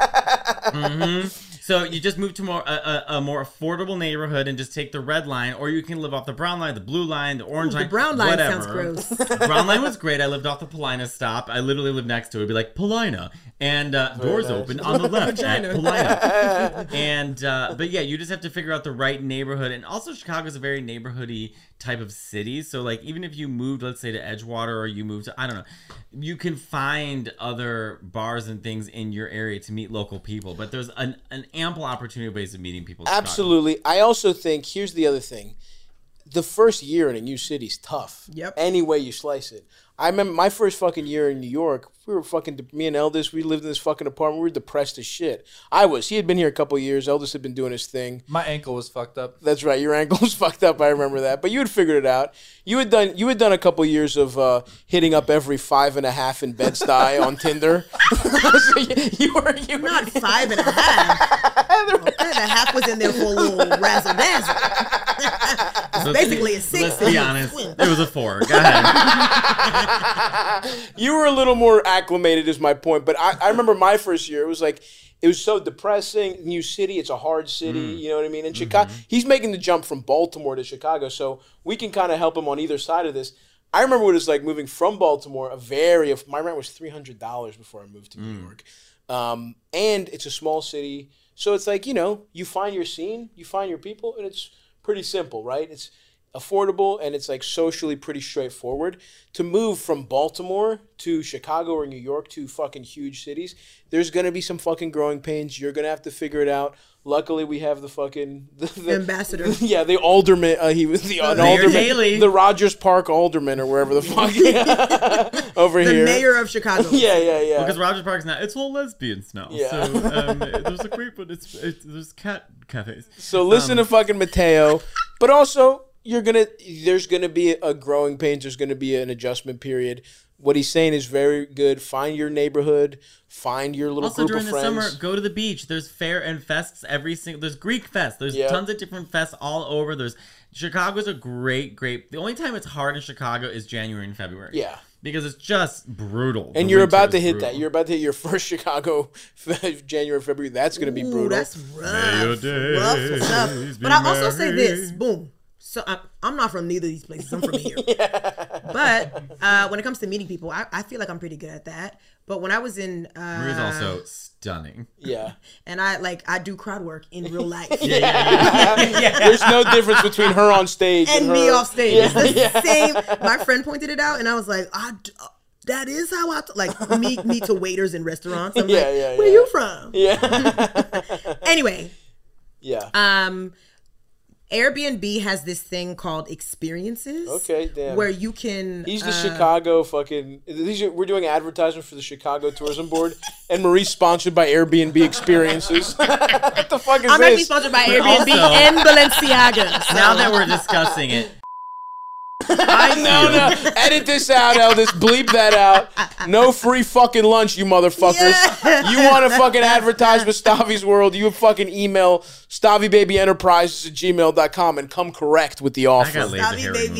So you just move to a more affordable neighborhood and just take the red line, or you can live off the brown line, the blue line, the orange line. The brown line whatever. sounds gross. The brown line was great. I lived off the Paulina stop. I literally lived next to it. It'd be like Paulina, and doors open on the left at Paulina. And but yeah, you just have to figure out the right neighborhood. And also, Chicago's a very neighborhoody type of city. So like, even if you moved, let's say, to Edgewater, or you moved to, I don't know, you can find other bars and things in your area to meet local people. But there's an ample opportunity of ways of meeting people in Absolutely. Chicago. I also think, here's the other thing. The first year in a new city is tough. Yep. Any way you slice it. I remember my first fucking year in New York, me and Eldest, we lived in this fucking apartment. We were depressed as shit. He had been here a couple of years. Eldest had been doing his thing. My ankle was fucked up. That's right. Your ankle was fucked up. I remember that. But you had figured it out. You had done a couple of years of hitting up every 5.5 in Bed-Stuy on Tinder. So you were not 5.5. Okay, the half was in there for a little razzle dazzle. It's basically a 6. Let's be honest. It was a 4. Go ahead. You were a little more acclimated, is my point. But I remember my first year. It was like, it was so depressing. New city. It's a hard city. You know what I mean? And Chicago. He's making the jump from Baltimore to Chicago, so we can kind of help him on either side of this. I remember what it was like moving from Baltimore. My rent was $300 before I moved to New York. And it's a small city. So it's like, you find your scene, you find your people, and it's pretty simple, right? It's affordable, and it's like socially pretty straightforward. To move from Baltimore to Chicago or New York, to fucking huge cities, there's going to be some fucking growing pains. You're going to have to figure it out. Luckily, we have the fucking... The ambassador. Yeah, the alderman. He was the alderman. Haley. The Rogers Park alderman or wherever the fuck. Over the here. The mayor of Chicago. Yeah. Because Rogers Park's now, it's all lesbians now. Yeah. So there's a great, but there's cat cafes. So listen to fucking Mateo. But also, there's gonna be a growing pains. There's gonna be an adjustment period. What he's saying is very good. Find your neighborhood. Find your little group of friends. Also, during the summer, go to the beach. There's fair and fests there's Greek fest. There's tons of different fests all over. Chicago's a great. The only time it's hard in Chicago is January and February. Yeah. Because it's just brutal. And you're about to hit that. You're about to hit your first Chicago January, February. That's going to be brutal. That's rough. But I also say this. Boom. So I'm not from neither of these places. I'm from here. But when it comes to meeting people, I feel like I'm pretty good at that. But when I was in... Marie's also stunning. Yeah. And I do crowd work in real life. Yeah. There's no difference between her on stage and her... me off stage. It's the same. My friend pointed it out, and I was like, that is how I... meet to waiters in restaurants. I'm like, where you from? Yeah. Anyway. Yeah. Airbnb has this thing called experiences. Okay, damn. Where you can... He's the Chicago fucking... we're doing advertisement for the Chicago Tourism Board, and Marie's sponsored by Airbnb Experiences. What the fuck is this? I'm actually sponsored by Airbnb and Balenciaga. So. Now that we're discussing it... No. Edit this out, Eldis. Bleep that out. No free fucking lunch, you motherfuckers. Yeah. You want to fucking advertise with Stavi's World, you fucking email StaviBabyEnterprises@gmail.com and come correct with the offer. I got laser hair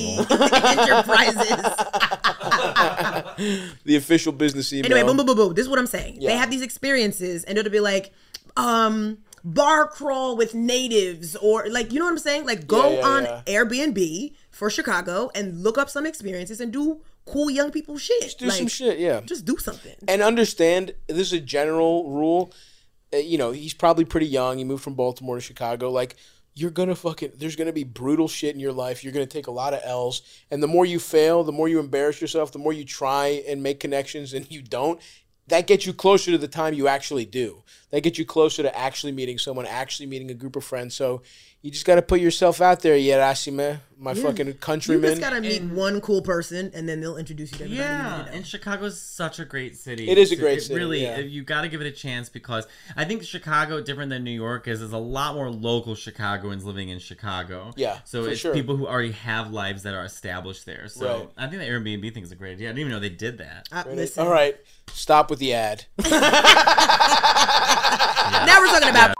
Enterprises. The official business email. Anyway, boom. This is what I'm saying. Yeah. They have these experiences, and it'll be like, bar crawl with natives, or like, you know what I'm saying? Like, go on Airbnb for Chicago and look up some experiences and do cool young people shit. Just do some shit, yeah. Just do something. And understand, this is a general rule. He's probably pretty young. He moved from Baltimore to Chicago. Like, you're gonna there's gonna be brutal shit in your life. You're gonna take a lot of L's. And the more you fail, the more you embarrass yourself, the more you try and make connections and you don't. That gets you closer to the time you actually do. That gets you closer to actually meeting someone, actually meeting a group of friends. So you just got to put yourself out there, Yerasime, my fucking countryman. You just got to meet one cool person, and then they'll introduce you to everybody. Yeah, and Chicago's such a great city. It is a great city. Really, you got to give it a chance, because I think Chicago, different than New York, is there's a lot more local Chicagoans living in Chicago. Yeah, so it's people who already have lives that are established there. So I think the Airbnb thing is a great idea. I didn't even know they did that. Listen. All right, stop with the ad. Now we're talking about...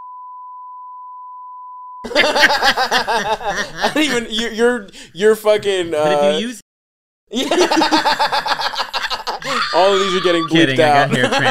I don't even... You're fucking... but if you use... All of these are getting bleeped out. I got hair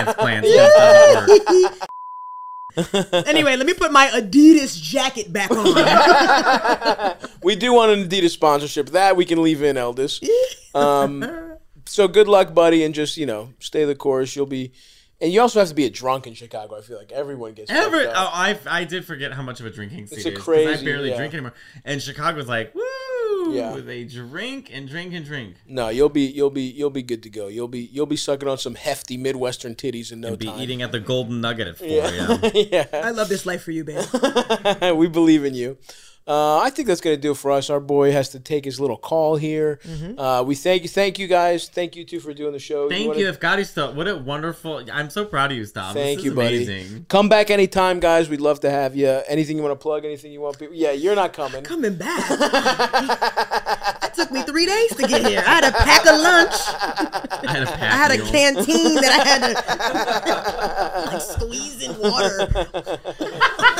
transplants. Anyway, let me put my Adidas jacket back on. We do want an Adidas sponsorship. That we can leave in, Eldis. So good luck, buddy, and just, stay the course. You'll be... And you also have to be a drunk in Chicago. I feel like everyone gets fucked up. I did forget how much of a drinking city it is. Crazy. I barely drink anymore. And Chicago's like, woo! Yeah. They drink and drink and drink. No, you'll be good to go. You'll be sucking on some hefty Midwestern titties in no time. Be eating at the Golden Nugget at 4 Yeah. I love this life for you, babe. We believe in you. I think that's going to do it for us. Our boy has to take his little call here. Mm-hmm. We thank you guys. Thank you, too, for doing the show. Thank you. Efgadi, what a wonderful... I'm so proud of you, Stav. Thank you, buddy. Amazing. Come back anytime, guys. We'd love to have you. Anything you want to plug? Anything you want people... Yeah, you're not coming. Coming back? It took me 3 days to get here. I had to pack a lunch. I had a canteen that I had to... like squeeze in water.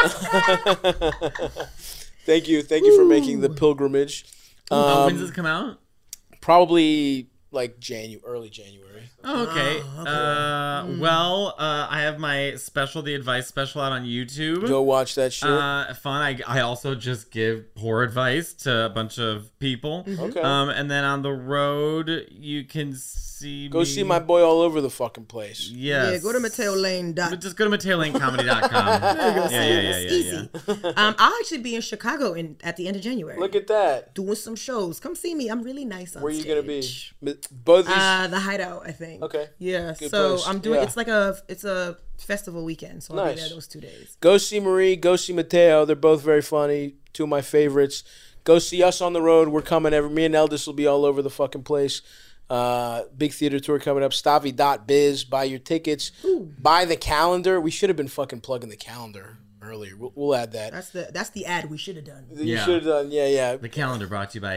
Thank you for making the pilgrimage. When does it come out? Probably like early January. Oh, okay. Well, I have my The Advice special out on YouTube. Go watch that shit. Fun. I also just give poor advice to a bunch of people. Okay. And then on the road, you can see see my boy all over the fucking place. Yes. Yeah, go to Mateo Lane. Just go to MateoLaneComedy.com. There you go. Yeah. Easy. I'll actually be in Chicago at the end of January. Look at that. Doing some shows. Come see me. I'm really nice on Where are you stage. gonna be? Both these. The Hideout, I think. Okay. Yeah. Good so place. I'm doing. Yeah. It's a festival weekend, so I'll be there those 2 days. Go see Marie. Go see Mateo. They're both very funny. Two of my favorites. Go see us on the road. We're coming. Me and Eldis will be all over the fucking place. Big theater tour coming up. Stavi.biz. Buy your tickets. Ooh. Buy the calendar. We should have been fucking plugging the calendar earlier. We'll add that. That's the ad we should have done. You should have done. Yeah. The calendar brought to you by.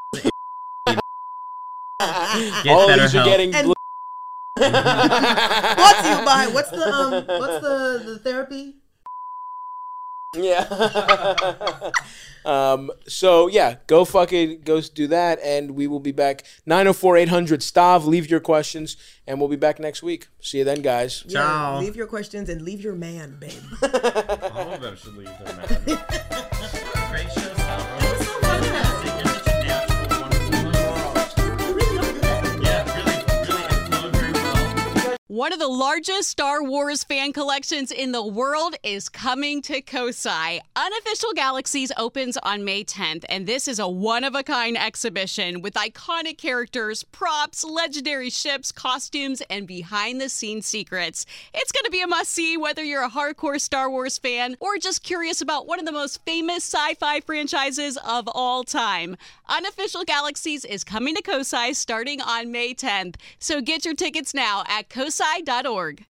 All of these are getting. Brought to you by what's the therapy? Yeah. So yeah, go do that, and we will be back. 904-800 Stav. Leave your questions, and we'll be back next week. See you then, guys. Yeah, Ciao. leave your questions and leave your man, babe. All of them should leave their man. Great show, Stav. One of the largest Star Wars fan collections in the world is coming to Kosai. Unofficial Galaxies opens on May 10th, and this is a one-of-a-kind exhibition with iconic characters, props, legendary ships, costumes, and behind-the-scenes secrets. It's going to be a must-see whether you're a hardcore Star Wars fan or just curious about one of the most famous sci-fi franchises of all time. Unofficial Galaxies is coming to Kosai starting on May 10th, so get your tickets now at kosai.org.